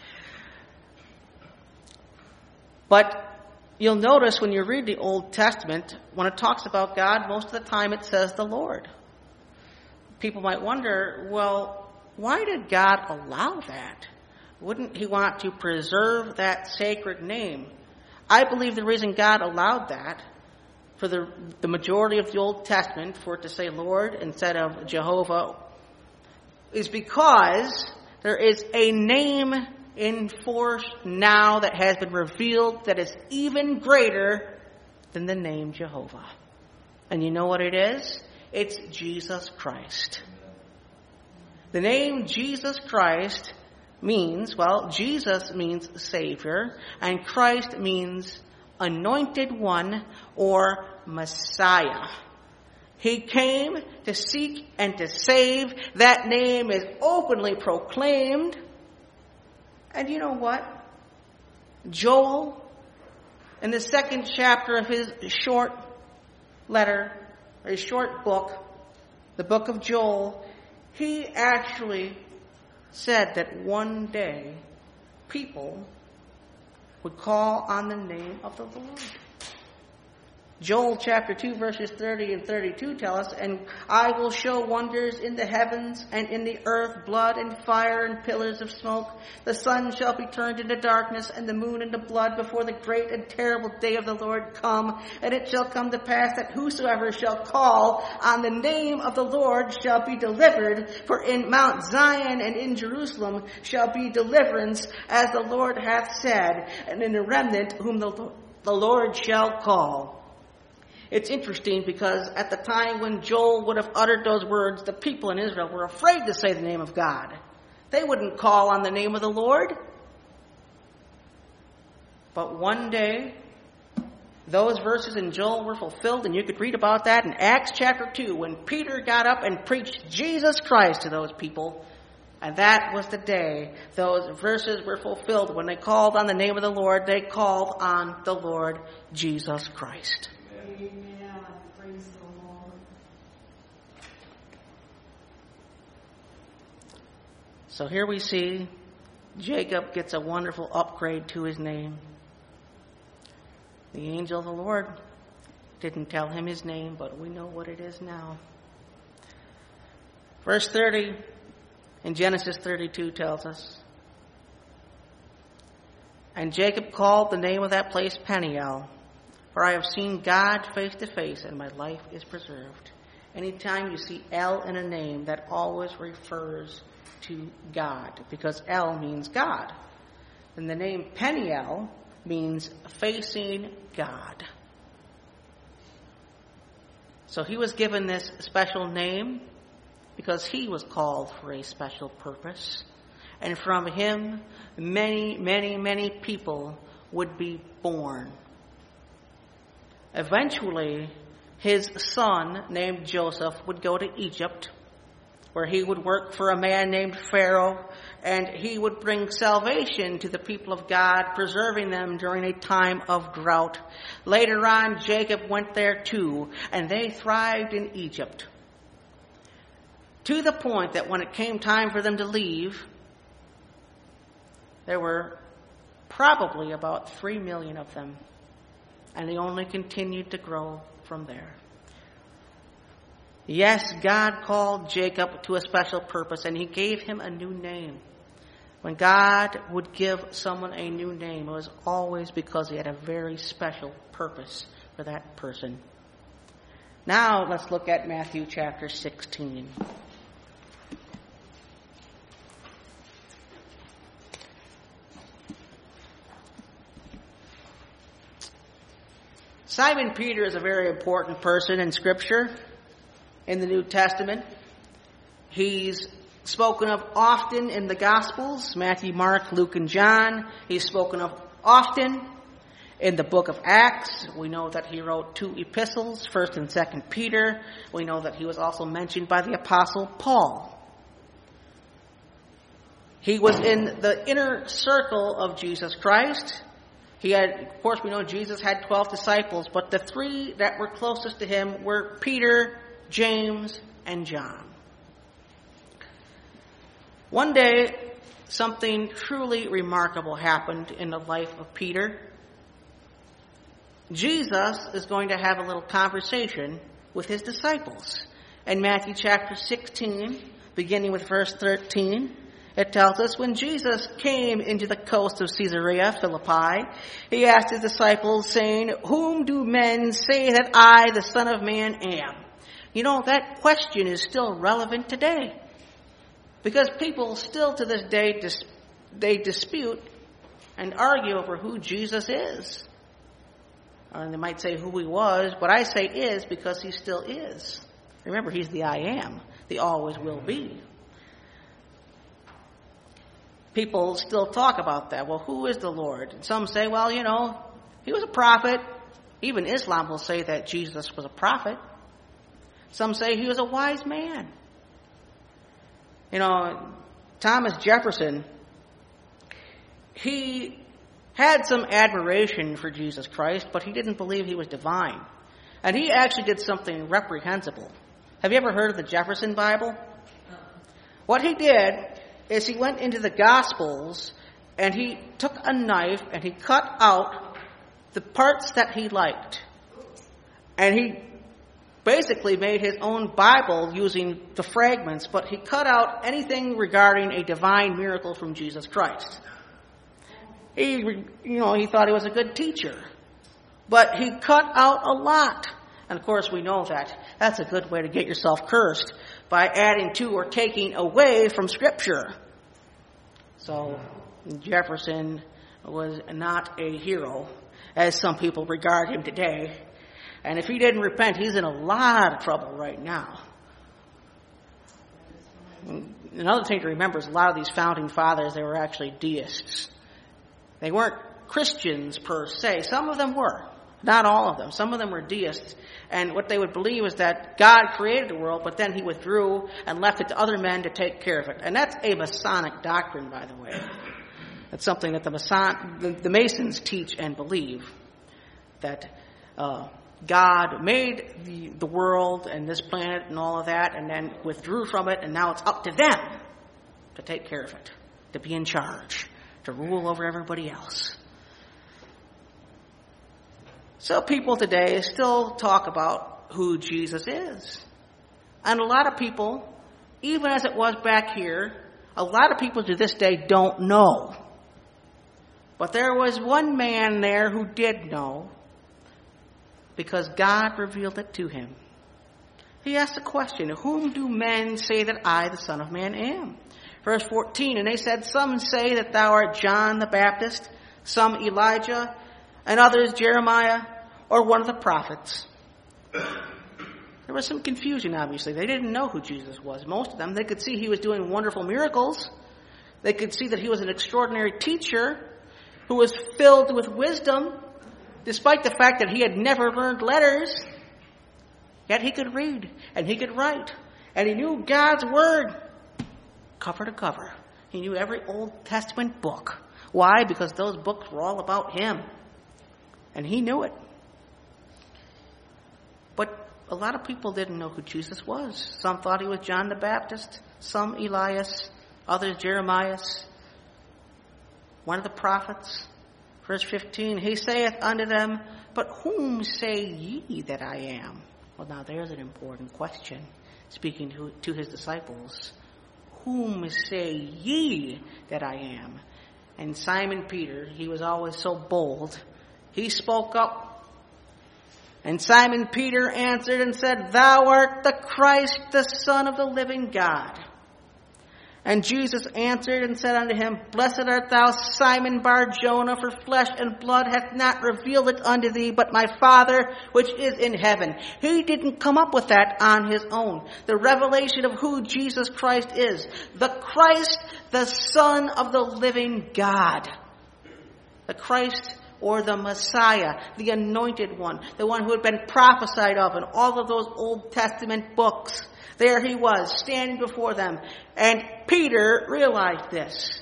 But you'll notice when you read the Old Testament, when it talks about God, most of the time it says the Lord. People might wonder, well, why did God allow that? Wouldn't he want to preserve that sacred name? I believe the reason God allowed that, for the, the majority of the Old Testament, for it to say Lord instead of Jehovah, is because there is a name in force now that has been revealed that is even greater than the name Jehovah. And you know what it is? It's Jesus Christ. The name Jesus Christ means, well, Jesus means Savior, and Christ means Anointed One or Messiah. He came to seek and to save. That name is openly proclaimed. And you know what? Joel, in the second chapter of his short letter, or his short book, the book of Joel, he actually said that one day people would call on the name of the Lord. Joel chapter two verses thirty and thirty-two tell us, and I will show wonders in the heavens and in the earth, blood and fire and pillars of smoke. The sun shall be turned into darkness and the moon into blood before the great and terrible day of the Lord come. And it shall come to pass that whosoever shall call on the name of the Lord shall be delivered. For in Mount Zion and in Jerusalem shall be deliverance, as the Lord hath said, and in the remnant whom the, the Lord shall call. It's interesting because at the time when Joel would have uttered those words, the people in Israel were afraid to say the name of God. They wouldn't call on the name of the Lord. But one day, those verses in Joel were fulfilled, and you could read about that in Acts chapter two, when Peter got up and preached Jesus Christ to those people. And that was the day those verses were fulfilled. When they called on the name of the Lord, they called on the Lord Jesus Christ. Amen. Praise the Lord. So here we see Jacob gets a wonderful upgrade to his name. The angel of the Lord didn't tell him his name, but we know what it is now. Verse thirty in Genesis thirty-two tells us, and Jacob called the name of that place Peniel, for I have seen God face to face, and my life is preserved. Anytime you see El in a name, that always refers to God, because El means God. And the name Peniel means facing God. So he was given this special name because he was called for a special purpose. And from him, many, many, many people would be born. Eventually, his son, named Joseph, would go to Egypt, where he would work for a man named Pharaoh, and he would bring salvation to the people of God, preserving them during a time of drought. Later on, Jacob went there too, and they thrived in Egypt, to the point that when it came time for them to leave, there were probably about three million of them. And they only continued to grow from there. Yes, God called Jacob to a special purpose, and he gave him a new name. When God would give someone a new name, it was always because he had a very special purpose for that person. Now let's look at Matthew chapter sixteen. Simon Peter is a very important person in Scripture, in the New Testament. He's spoken of often in the Gospels, Matthew, Mark, Luke, and John. He's spoken of often in the book of Acts. We know that he wrote two epistles, First and Second Peter. We know that he was also mentioned by the Apostle Paul. He was in the inner circle of Jesus Christ. He had, of course, we know Jesus had twelve disciples, but the three that were closest to him were Peter, James, and John. One day, something truly remarkable happened in the life of Peter. Jesus is going to have a little conversation with his disciples. In Matthew chapter sixteen, beginning with verse thirteen, it tells us, when Jesus came into the coast of Caesarea Philippi, he asked his disciples, saying, "Whom do men say that I, the Son of Man, am?" You know, that question is still relevant today. Because people still to this day, dis- they dispute and argue over who Jesus is. Or they might say who he was, but I say is because he still is. Remember, he's the I am, the always will be. People still talk about that. Well, who is the Lord? And some say, well, you know, he was a prophet. Even Islam will say that Jesus was a prophet. Some say he was a wise man. You know, Thomas Jefferson, he had some admiration for Jesus Christ, but he didn't believe he was divine. And he actually did something reprehensible. Have you ever heard of the Jefferson Bible? What he did is he went into the Gospels and he took a knife and he cut out the parts that he liked. And he basically made his own Bible using the fragments, but he cut out anything regarding a divine miracle from Jesus Christ. He, you know, he thought he was a good teacher, but he cut out a lot. And of course we know that that's a good way to get yourself cursed, by adding to or taking away from Scripture. So Jefferson was not a hero, as some people regard him today. And if he didn't repent, he's in a lot of trouble right now. Another thing to remember is a lot of these founding fathers, they were actually deists. They weren't Christians per se. Some of them were. Not all of them. Some of them were deists. And what they would believe is that God created the world, but then he withdrew and left it to other men to take care of it. And that's a Masonic doctrine, by the way. That's something that the, Mason, the, the Masons teach and believe. That uh, God made the, the world and this planet and all of that, and then withdrew from it, and now it's up to them to take care of it, to be in charge, to rule over everybody else. So people today still talk about who Jesus is. And a lot of people, even as it was back here, a lot of people to this day don't know. But there was one man there who did know, because God revealed it to him. He asked the question, "Whom do men say that I, the Son of Man, am?" Verse fourteen, and they said, "Some say that thou art John the Baptist, some Elijah, and others Jeremiah, or one of the prophets." There was some confusion, obviously. They didn't know who Jesus was. Most of them, they could see he was doing wonderful miracles. They could see that he was an extraordinary teacher who was filled with wisdom, despite the fact that he had never learned letters. Yet he could read, and he could write, and he knew God's Word cover to cover. He knew every Old Testament book. Why? Because those books were all about him. And he knew it. But a lot of people didn't know who Jesus was. Some thought he was John the Baptist, some Elias, others Jeremiah, one of the prophets. Verse fifteen, he saith unto them, but whom say ye that I am? Well, now there's an important question, speaking to, to his disciples. Whom say ye that I am? And Simon Peter, he was always so bold, he spoke up. And Simon Peter answered and said, thou art the Christ, the Son of the living God. And Jesus answered and said unto him, blessed art thou, Simon Bar-Jonah, for flesh and blood hath not revealed it unto thee, but my Father which is in heaven. He didn't come up with that on his own. The revelation of who Jesus Christ is. The Christ, the Son of the living God. The Christ, or the Messiah, the anointed one, the one who had been prophesied of in all of those Old Testament books. There he was, standing before them. And Peter realized this.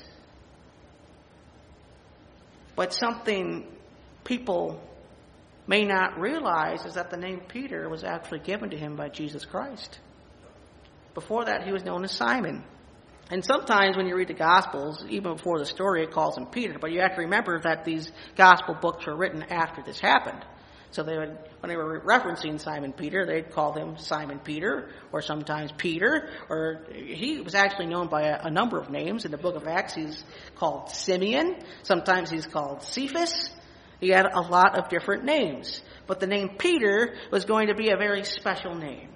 But something people may not realize is that the name Peter was actually given to him by Jesus Christ. Before that, he was known as Simon. And sometimes when you read the Gospels, even before the story, it calls him Peter. But you have to remember that these Gospel books were written after this happened. So they would, when they were referencing Simon Peter, they'd call him Simon Peter, or sometimes Peter, or he was actually known by a, a number of names. In the book of Acts, he's called Simeon. Sometimes he's called Cephas. He had a lot of different names. But the name Peter was going to be a very special name.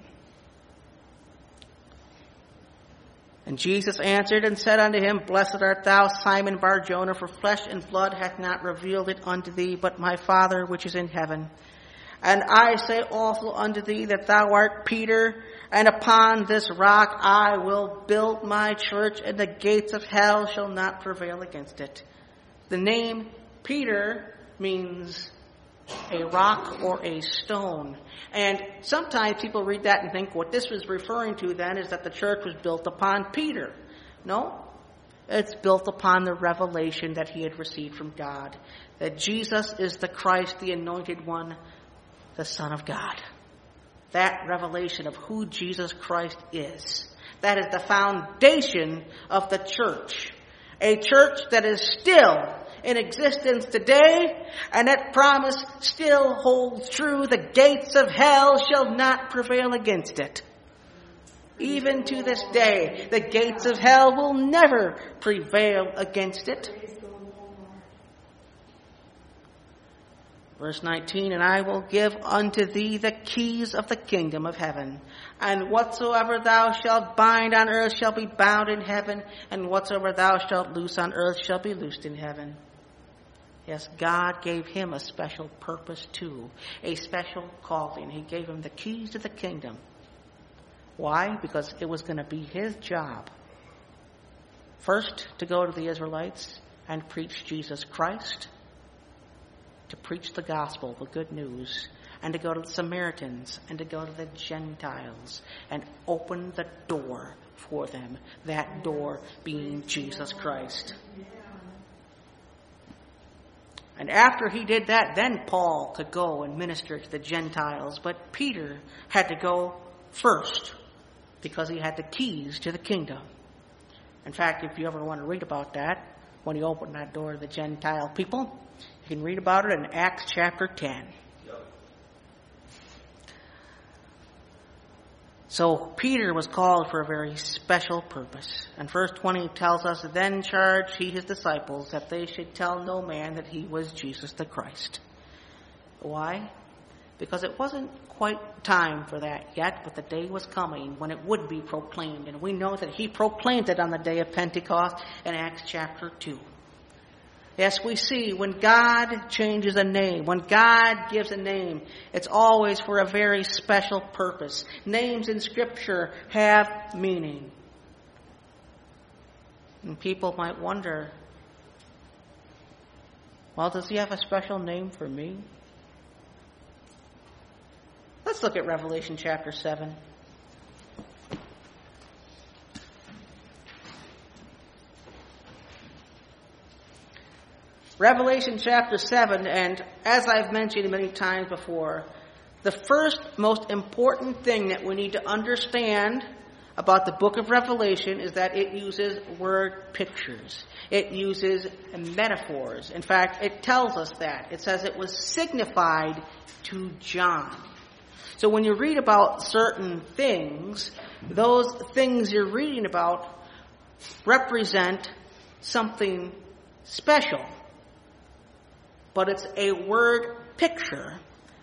And Jesus answered and said unto him, blessed art thou, Simon Bar-Jonah, for flesh and blood hath not revealed it unto thee, but my Father which is in heaven. And I say also unto thee that thou art Peter, and upon this rock I will build my church, and the gates of hell shall not prevail against it. The name Peter means a rock or a stone. And sometimes people read that and think what this was referring to then is that the church was built upon Peter. No, it's built upon the revelation that he had received from God. That Jesus is the Christ, the anointed one, the Son of God. That revelation of who Jesus Christ is. That is the foundation of the church. A church that is still in existence today, and that promise still holds true. The gates of hell shall not prevail against it. Even to this day, the gates of hell will never prevail against it. Verse nineteen, and I will give unto thee the keys of the kingdom of heaven. And whatsoever thou shalt bind on earth shall be bound in heaven, and whatsoever thou shalt loose on earth shall be loosed in heaven. Yes, God gave him a special purpose too, a special calling. He gave him the keys to the kingdom. Why? Because it was going to be his job. First, to go to the Israelites and preach Jesus Christ, to preach the gospel, the good news, and to go to the Samaritans, and to go to the Gentiles, and open the door for them, that door being Jesus Christ. And after he did that, then Paul could go and minister to the Gentiles. But Peter had to go first because he had the keys to the kingdom. In fact, if you ever want to read about that, when he opened that door to the Gentile people, you can read about it in Acts chapter ten. So Peter was called for a very special purpose. And verse twenty tells us, then charged he his disciples that they should tell no man that he was Jesus the Christ. Why? Because it wasn't quite time for that yet, but the day was coming when it would be proclaimed. And we know that he proclaimed it on the day of Pentecost in Acts chapter two. Yes, we see when God changes a name, when God gives a name, it's always for a very special purpose. Names in Scripture have meaning. And people might wonder, well, does he have a special name for me? Let's look at Revelation chapter seven. Revelation chapter seven, and as I've mentioned many times before, the first most important thing that we need to understand about the book of Revelation is that it uses word pictures. It uses metaphors. In fact, it tells us that. It says it was signified to John. So when you read about certain things, those things you're reading about represent something special. But it's a word picture.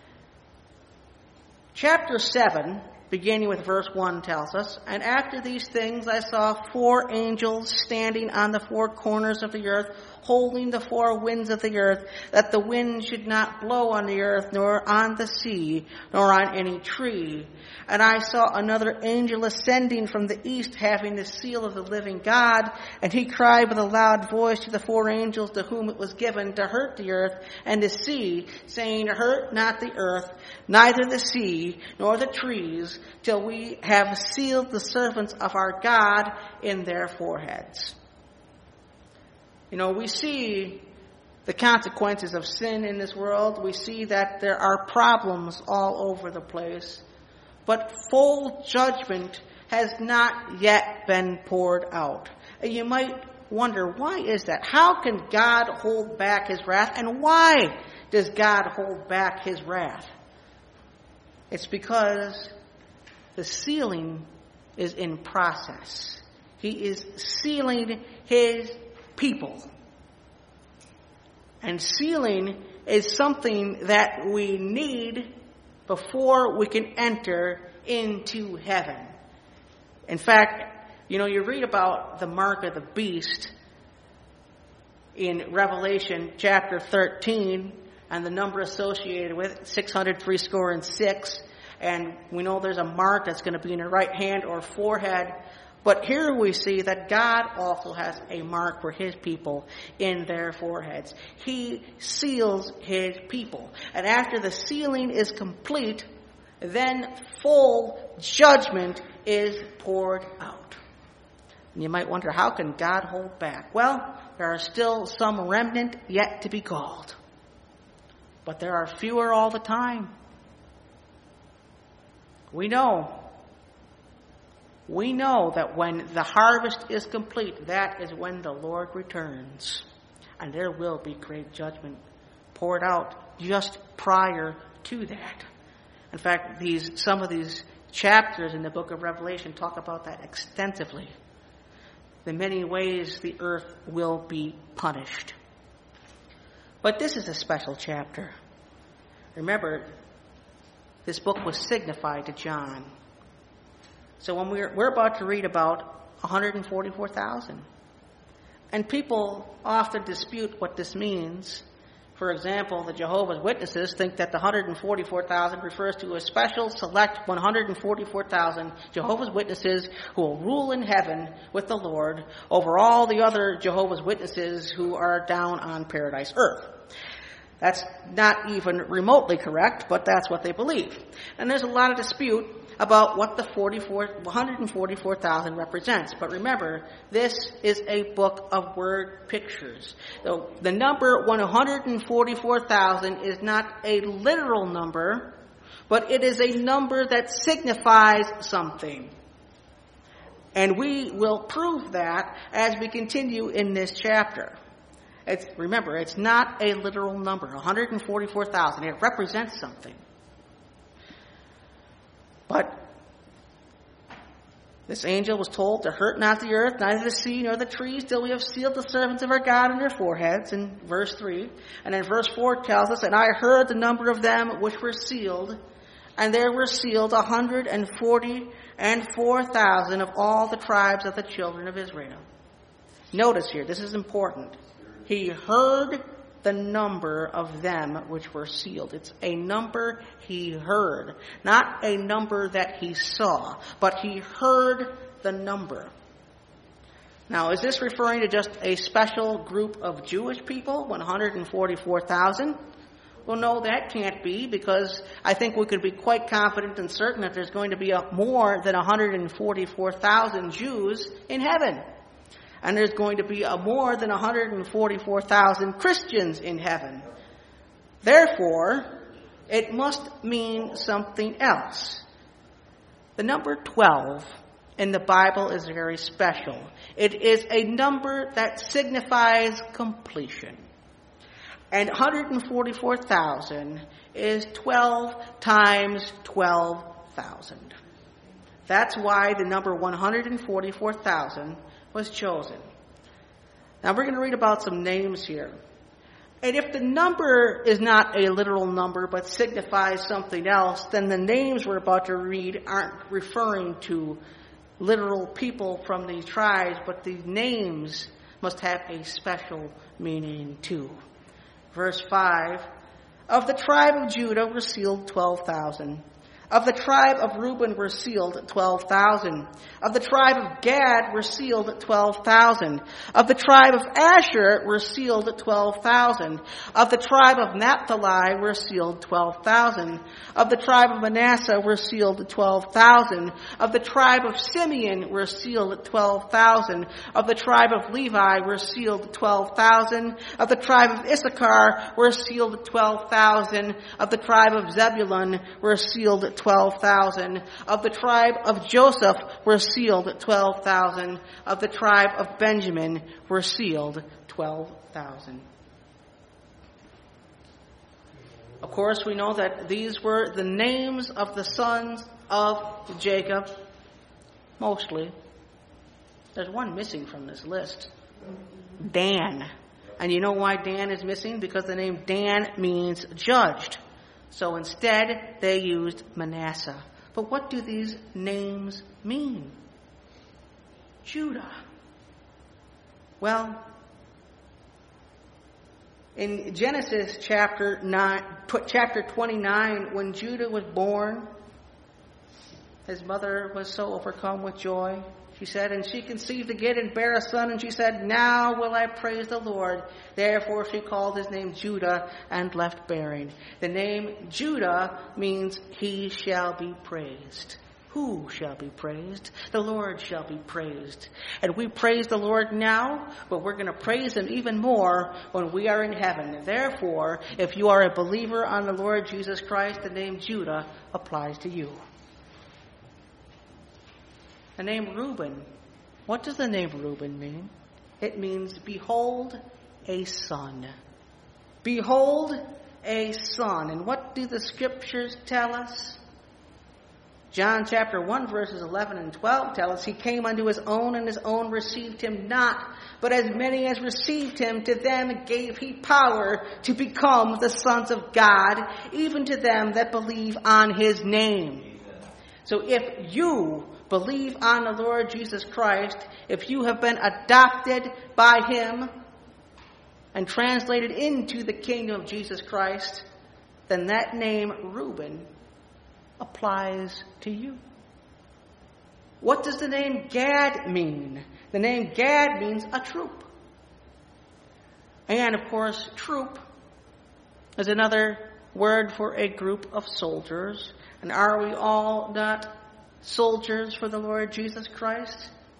Chapter seven, beginning with verse one, tells us, "And after these things I saw four angels standing on the four corners of the earth, holding the four winds of the earth, that the wind should not blow on the earth, nor on the sea, nor on any tree. And I saw another angel ascending from the east, having the seal of the living God. And he cried with a loud voice to the four angels to whom it was given to hurt the earth and the sea, saying, Hurt not the earth, neither the sea, nor the trees, till we have sealed the servants of our God in their foreheads." You know, we see the consequences of sin in this world. We see that there are problems all over the place. But full judgment has not yet been poured out. And you might wonder, why is that? How can God hold back his wrath? And why does God hold back his wrath? It's because the sealing is in process. He is sealing his people. And sealing is something that we need before we can enter into heaven. In fact, you know, you read about the mark of the beast in Revelation chapter thirteen and the number associated with it, six hundred three score and six. And we know there's a mark that's going to be in the right hand or forehead. But here we see that God also has a mark for his people in their foreheads. He seals his people. And after the sealing is complete, then full judgment is poured out. And you might wonder, how can God hold back? Well, there are still some remnant yet to be called. But there are fewer all the time. We know. We know that when the harvest is complete, that is when the Lord returns. And there will be great judgment poured out just prior to that. In fact, these some of these chapters in the book of Revelation talk about that extensively. The many ways the earth will be punished. But this is a special chapter. Remember, this book was signified to John. So when we're, we're about to read about one hundred forty-four thousand. And people often dispute what this means. For example, the Jehovah's Witnesses think that the one hundred forty-four thousand refers to a special select one hundred forty-four thousand Jehovah's Witnesses who will rule in heaven with the Lord over all the other Jehovah's Witnesses who are down on paradise earth. That's not even remotely correct, but that's what they believe. And there's a lot of dispute about what the one hundred forty-four thousand represents. But remember, this is a book of word pictures. So the number one hundred forty-four thousand is not a literal number, but it is a number that signifies something. And we will prove that as we continue in this chapter. It's, remember, it's not a literal number, one hundred forty-four thousand. It represents something. But this angel was told to hurt not the earth, neither the sea, nor the trees, till we have sealed the servants of our God in their foreheads, in verse three. And then verse four tells us, And I heard the number of them which were sealed, and there were sealed one hundred forty and four thousand of all the tribes of the children of Israel. Notice here, this is important. He heard the number of them which were sealed. It's a number he heard, not a number that he saw, but he heard the number. Now, is this referring to just a special group of Jewish people, one hundred forty-four thousand? Well, no, that can't be, because I think we could be quite confident and certain that there's going to be a more than one hundred forty-four thousand Jews in heaven. And there's going to be a more than one hundred forty-four thousand Christians in heaven. Therefore, it must mean something else. The number twelve in the Bible is very special. It is a number that signifies completion. And one hundred forty-four thousand is twelve times twelve thousand. That's why the number one hundred forty-four thousand was chosen. Now we're going to read about some names here. And if the number is not a literal number but signifies something else, then the names we're about to read aren't referring to literal people from these tribes, but these names must have a special meaning too. Verse five, of the tribe of Judah were sealed twelve thousand. Of the tribe of Reuben were sealed twelve thousand. Of the tribe of Gad were sealed twelve thousand. Of the tribe of Asher were sealed twelve thousand. Of the tribe of Naphtali were sealed twelve thousand. Of the tribe of Manasseh were sealed twelve thousand. Of the tribe of Simeon were sealed twelve thousand. Of the tribe of Levi were sealed twelve thousand. Of the tribe of Issachar were sealed twelve thousand. Of the tribe of Zebulun were sealed twelve thousand. Of the tribe of Joseph were sealed twelve thousand. Of the tribe of Benjamin were sealed twelve thousand. Of course, we know that these were the names of the sons of Jacob, mostly. There's one missing from this list. Dan. And you know why Dan is missing? Because the name Dan means judged. So instead, they used Manasseh. But what do these names mean? Judah. Well, in Genesis chapter nine, chapter twenty-nine, when Judah was born, his mother was so overcome with joy. She said, and she conceived again and bare a son, and she said, now will I praise the Lord. Therefore she called his name Judah and left bearing. The name Judah means he shall be praised. Who shall be praised? The Lord shall be praised. And we praise the Lord now, but we're going to praise him even more when we are in heaven. And therefore, if you are a believer on the Lord Jesus Christ, the name Judah applies to you. The name Reuben. What does the name Reuben mean? It means, behold, a son. Behold, a son. And what do the scriptures tell us? John chapter one, verses eleven and twelve tell us, he came unto his own, and his own received him not. But as many as received him, to them gave he power to become the sons of God, even to them that believe on his name. So if you believe on the Lord Jesus Christ, if you have been adopted by him and translated into the kingdom of Jesus Christ, then that name Reuben applies to you. What does the name Gad mean? The name Gad means a troop. And of course, troop is another word for a group of soldiers. And are we all not soldiers for the Lord Jesus Christ?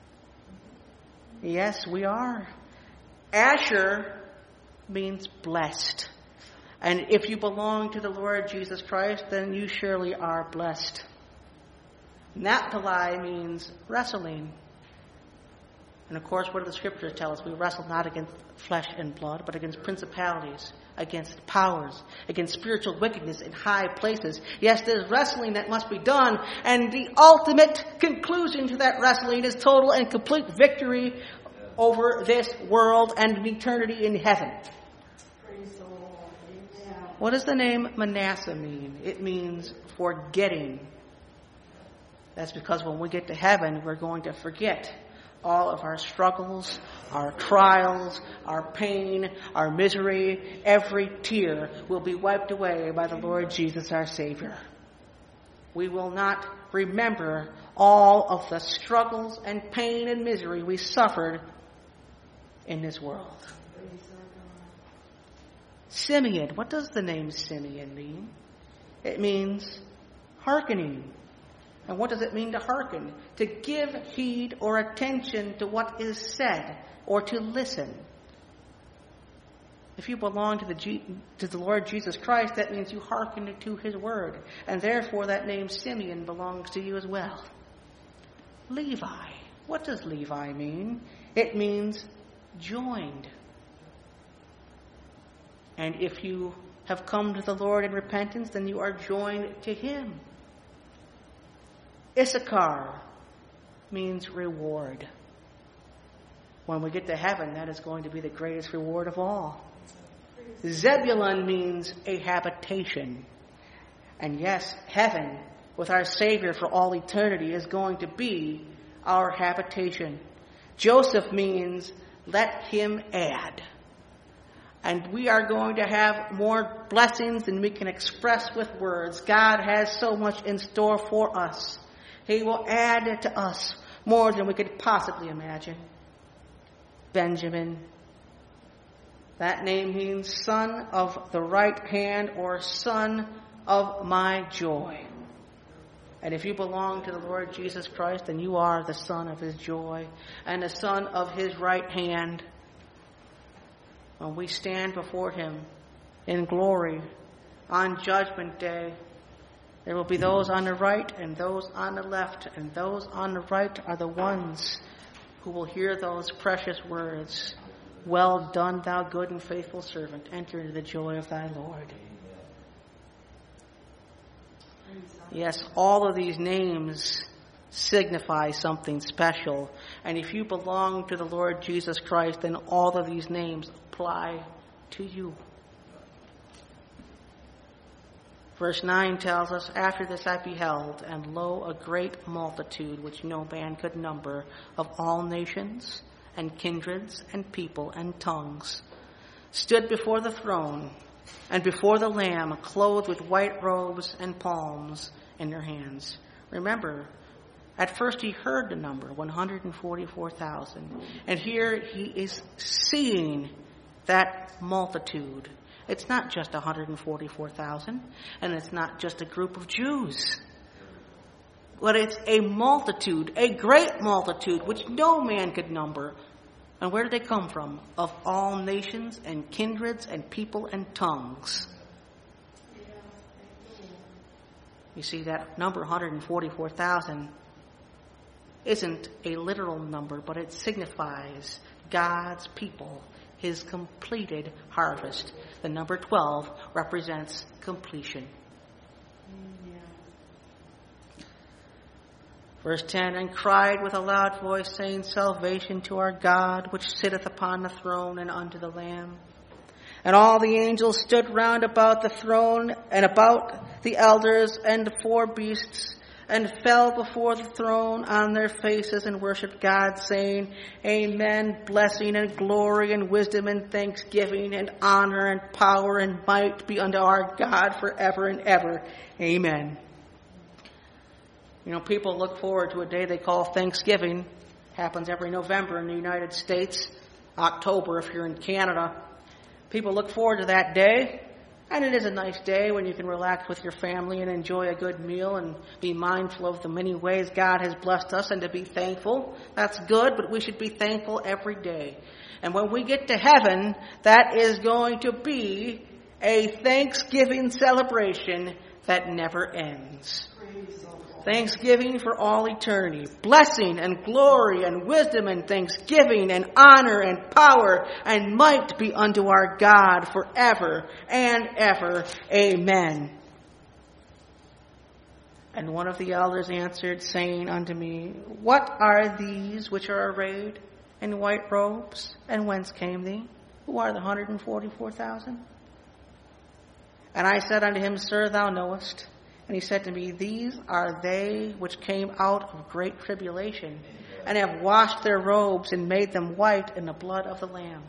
Yes, we are. Asher means blessed. And if you belong to the Lord Jesus Christ, then you surely are blessed. Naphtali means wrestling. And of course, what do the scriptures tell us? We wrestle not against flesh and blood, but against principalities, against powers, against spiritual wickedness in high places. Yes, there's wrestling that must be done, and the ultimate conclusion to that wrestling is total and complete victory over this world and an eternity in heaven. Praise the Lord. Amen. What does the name Manasseh mean? It means forgetting. That's because when we get to heaven, we're going to forget all of our struggles, our trials, our pain, our misery. Every tear will be wiped away by the Lord Jesus, our Savior. We will not remember all of the struggles and pain and misery we suffered in this world. Simeon. What does the name Simeon mean? It means hearkening. And what does it mean to hearken? To give heed or attention to what is said, or to listen. If you belong to the, G- to the Lord Jesus Christ, that means you hearken to his word. And therefore that name Simeon belongs to you as well. Levi. What does Levi mean? It means joined. And if you have come to the Lord in repentance, then you are joined to Him. Issachar means reward. When we get to heaven, that is going to be the greatest reward of all. Zebulun means a habitation. And yes, heaven with our Savior for all eternity is going to be our habitation. Joseph means let him add. And we are going to have more blessings than we can express with words. God has so much in store for us. He will add to us more than we could possibly imagine. Benjamin. That name means son of the right hand or son of my joy. And if you belong to the Lord Jesus Christ, then you are the son of His joy and the son of His right hand. When we stand before Him in glory on Judgment Day, there will be those on the right and those on the left, and those on the right are the ones who will hear those precious words, "Well done, thou good and faithful servant. Enter into the joy of thy Lord." Yes, all of these names signify something special. And if you belong to the Lord Jesus Christ, then all of these names apply to you. Verse nine tells us, "After this I beheld, and lo, a great multitude, which no man could number, of all nations, and kindreds, and people, and tongues, stood before the throne, and before the Lamb, clothed with white robes and palms in their hands." Remember, at first he heard the number, one hundred forty-four thousand. And here he is seeing that multitude. It's not just one hundred forty-four thousand, and it's not just a group of Jews. But it's a multitude, a great multitude, which no man could number. And where did they come from? Of all nations and kindreds and people and tongues. You see, that number one hundred forty-four thousand isn't a literal number, but it signifies God's people, His completed harvest. The number twelve represents completion. Yeah. Verse ten, "And cried with a loud voice, saying, Salvation to our God, which sitteth upon the throne, and unto the Lamb. And all the angels stood round about the throne, and about the elders and the four beasts, and fell before the throne on their faces and worshipped God, saying, Amen, blessing and glory and wisdom and thanksgiving and honor and power and might be unto our God forever and ever. Amen." You know, people look forward to a day they call Thanksgiving. Happens every November in the United States, October if you're in Canada. People look forward to that day. And it is a nice day when you can relax with your family and enjoy a good meal and be mindful of the many ways God has blessed us and to be thankful. That's good, but we should be thankful every day. And when we get to heaven, that is going to be a Thanksgiving celebration that never ends. Thanksgiving for all eternity. Blessing and glory and wisdom and thanksgiving and honor and power and might be unto our God forever and ever. Amen. And one of the elders answered, saying unto me, What are these which are arrayed in white robes? And whence came they? Who are the one hundred forty-four thousand? And I said unto him, Sir, thou knowest. And he said to me, These are they which came out of great tribulation, and have washed their robes and made them white in the blood of the Lamb.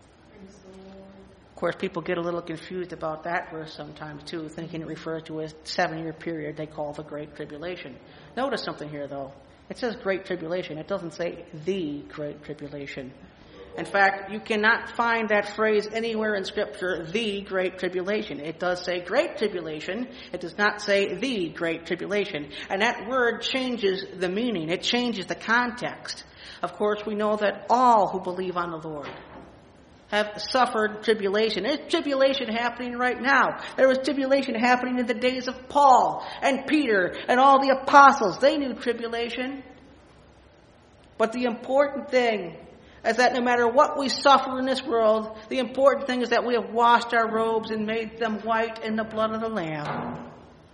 Of course, people get a little confused about that verse sometimes too, thinking it refers to a seven-year period they call the Great Tribulation. Notice something here, though. It says Great Tribulation. It doesn't say the Great Tribulation. In fact, you cannot find that phrase anywhere in Scripture, the Great Tribulation. It does say Great Tribulation. It does not say the Great Tribulation. And that word changes the meaning. It changes the context. Of course, we know that all who believe on the Lord have suffered tribulation. There's tribulation happening right now. There was tribulation happening in the days of Paul and Peter and all the apostles. They knew tribulation. But the important thing is that no matter what we suffer in this world, the important thing is that we have washed our robes and made them white in the blood of the Lamb.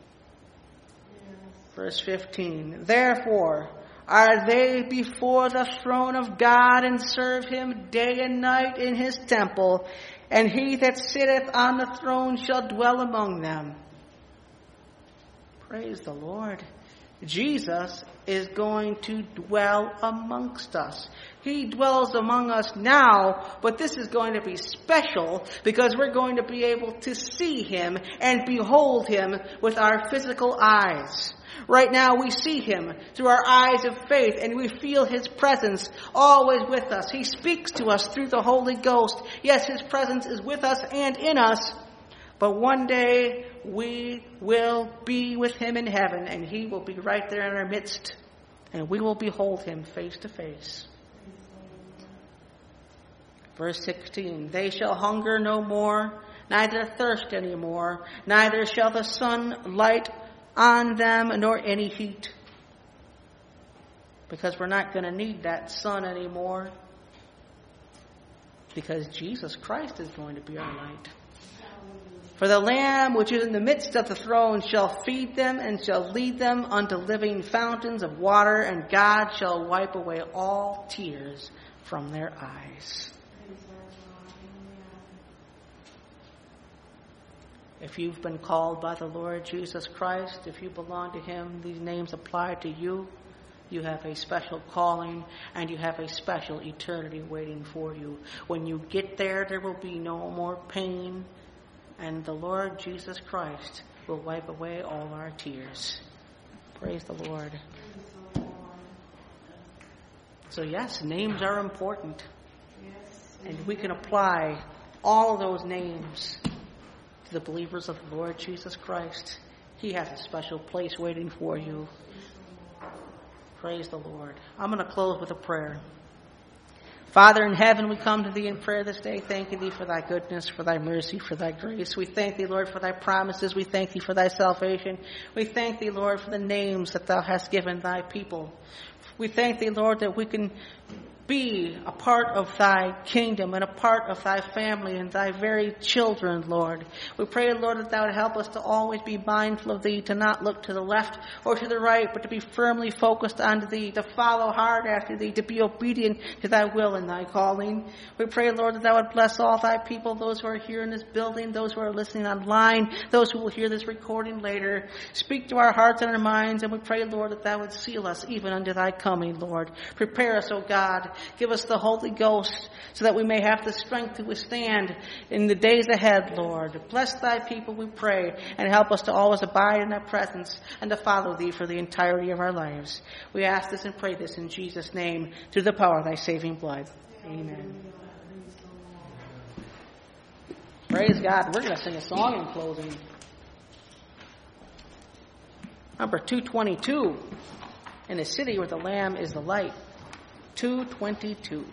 Verse fifteen, therefore are they before the throne of God, and serve him day and night in his temple, and he that sitteth on the throne shall dwell among them. Praise the Lord. Jesus is going to dwell amongst us. He dwells among us now, but this is going to be special because we're going to be able to see him and behold him with our physical eyes. Right now we see him through our eyes of faith, and we feel his presence always with us. He speaks to us through the Holy Ghost. Yes, his presence is with us and in us, but one day we will be with him in heaven, and he will be right there in our midst, and we will behold him face to face. Verse sixteen, they shall hunger no more, neither thirst any more, neither shall the sun light on them nor any heat. Because we're not going to need that sun anymore, because Jesus Christ is going to be our light. For the Lamb which is in the midst of the throne shall feed them and shall lead them unto living fountains of water, and God shall wipe away all tears from their eyes. If you've been called by the Lord Jesus Christ, if you belong to him, these names apply to you. You have a special calling, and you have a special eternity waiting for you. When you get there, there will be no more pain, and the Lord Jesus Christ will wipe away all our tears. Praise the Lord. So yes, names are important, and we can apply all those names to the believers of the Lord Jesus Christ. He has a special place waiting for you. Praise the Lord. I'm going to close with a prayer. Father in heaven, we come to thee in prayer this day, thanking thee for thy goodness, for thy mercy, for thy grace. We thank thee, Lord, for thy promises. We thank thee for thy salvation. We thank thee, Lord, for the names that thou hast given thy people. We thank thee, Lord, that we can be a part of thy kingdom and a part of thy family and thy very children, Lord. We pray, Lord, that thou would help us to always be mindful of thee, to not look to the left or to the right, but to be firmly focused on thee, to follow hard after thee, to be obedient to thy will and thy calling. We pray, Lord, that thou would bless all thy people, those who are here in this building, those who are listening online, those who will hear this recording later. Speak to our hearts and our minds, and we pray, Lord, that thou would seal us even unto thy coming, Lord. Prepare us, O God. Give us the Holy Ghost so that we may have the strength to withstand in the days ahead, Lord. Bless thy people, we pray, and help us to always abide in thy presence and to follow thee for the entirety of our lives. We ask this and pray this in Jesus' name through the power of thy saving blood. Amen. Praise God. We're going to sing a song in closing. Number two twenty-two. In a city where the Lamb is the light. two twenty-two.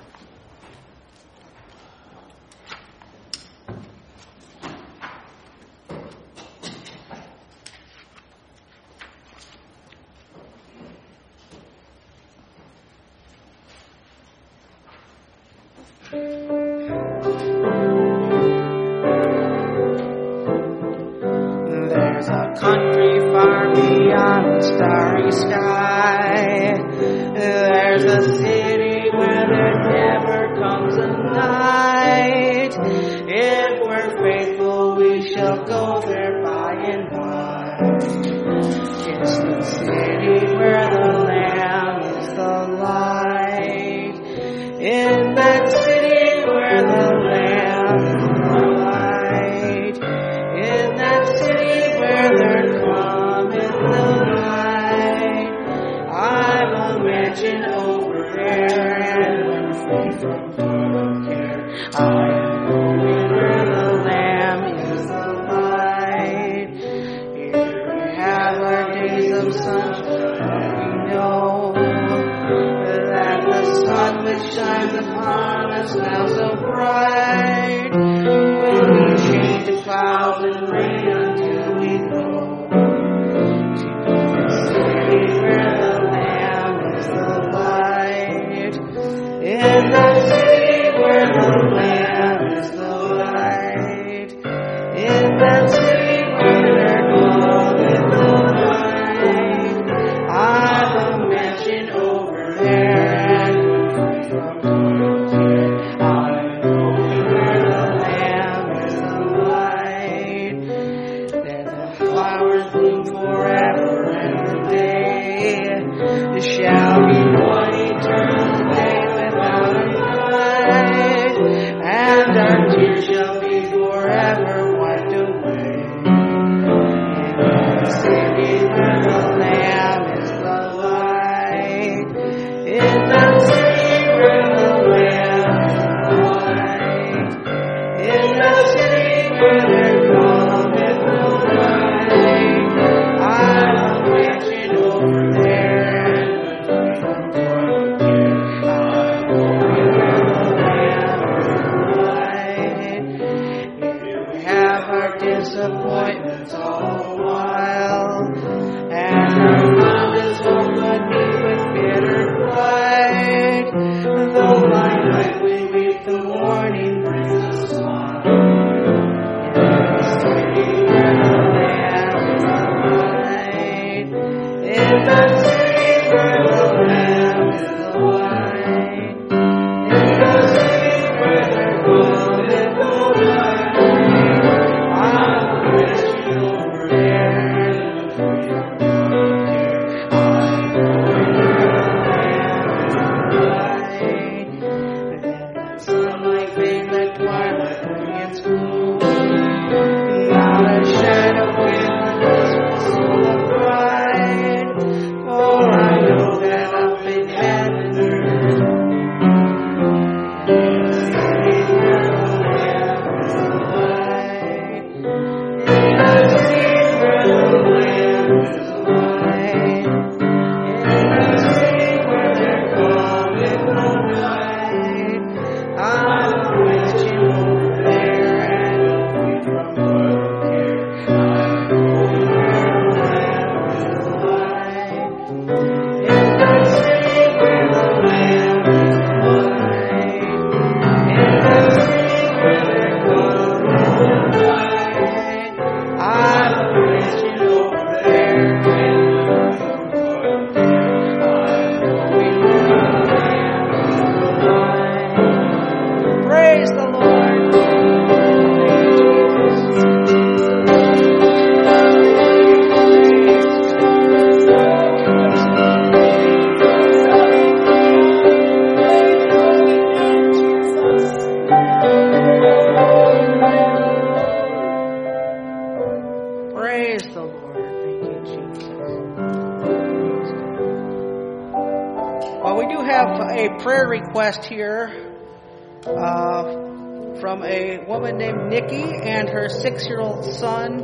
There's a country far beyond the starry sky. There's a city where there never comes a night. If we're faithful, we shall go there by and by. It's the city where the Lamb is the light. In that city where the Lamb is the light. In that city where there cometh the night. I'm a mansion over there, and when free from toil care, I am going where the Lamb is the light. Here we have our days of sunshine, we know that the sun which shines upon us now so bright will be changed to clouds and rain until we go to the city where the Lamb is the light. In the city where the Lamb is the light. In that city where there dwelleth the light. I've a mansion over there. And from toil here. I know where the Lamb is the light. There the flowers bloom forever and a day. There shall be one eternal day without a night, and our tears shall be forever wiped away. In the city where the Lamb is the light, in the city where the Lamb is the light, in the city where there cometh the light, I've a mansion over there. Disappointments all the while, and our mind is overladen with bitter pride. Though by night we weep, the morning brings a smile. In the city where the Lamb is the light, in the city where the Lamb is the light, in the city where there cometh the light. Request here uh, from a woman named Nikki and her six-year-old son.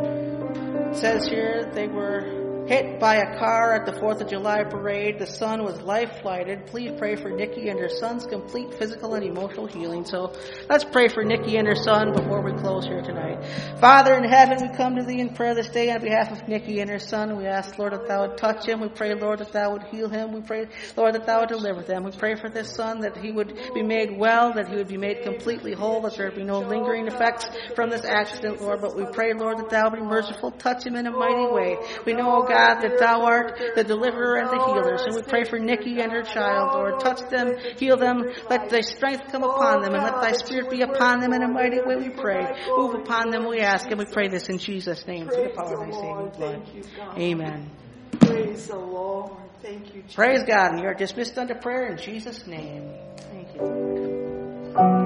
It says here they were hit by a car at the fourth of July parade. The son was life-flighted. Please pray for Nikki and her son's complete physical and emotional healing. So let's pray for Nikki and her son before we close here tonight. Father in heaven, we come to thee in prayer this day on behalf of Nikki and her son. We ask, Lord, that thou would touch him. We pray, Lord, that thou would heal him. We pray, Lord, that thou would deliver them. We pray for this son that he would be made well, that he would be made completely whole, that there would be no lingering effects from this accident, Lord. But we pray, Lord, that thou would be merciful. Touch him in a mighty way. We know, oh God, God, that thou art the deliverer and the healer. So we pray for Nikki and her child, Lord. Touch them, heal them, let thy strength come upon them, and let thy spirit be upon them in a mighty way, we pray. Move upon them, we ask, and we pray this in Jesus' name, through the power of thy saving blood. Amen. Praise the Lord. Thank you, Jesus. Praise God. And you are dismissed unto prayer in Jesus' name. Thank you, Lord.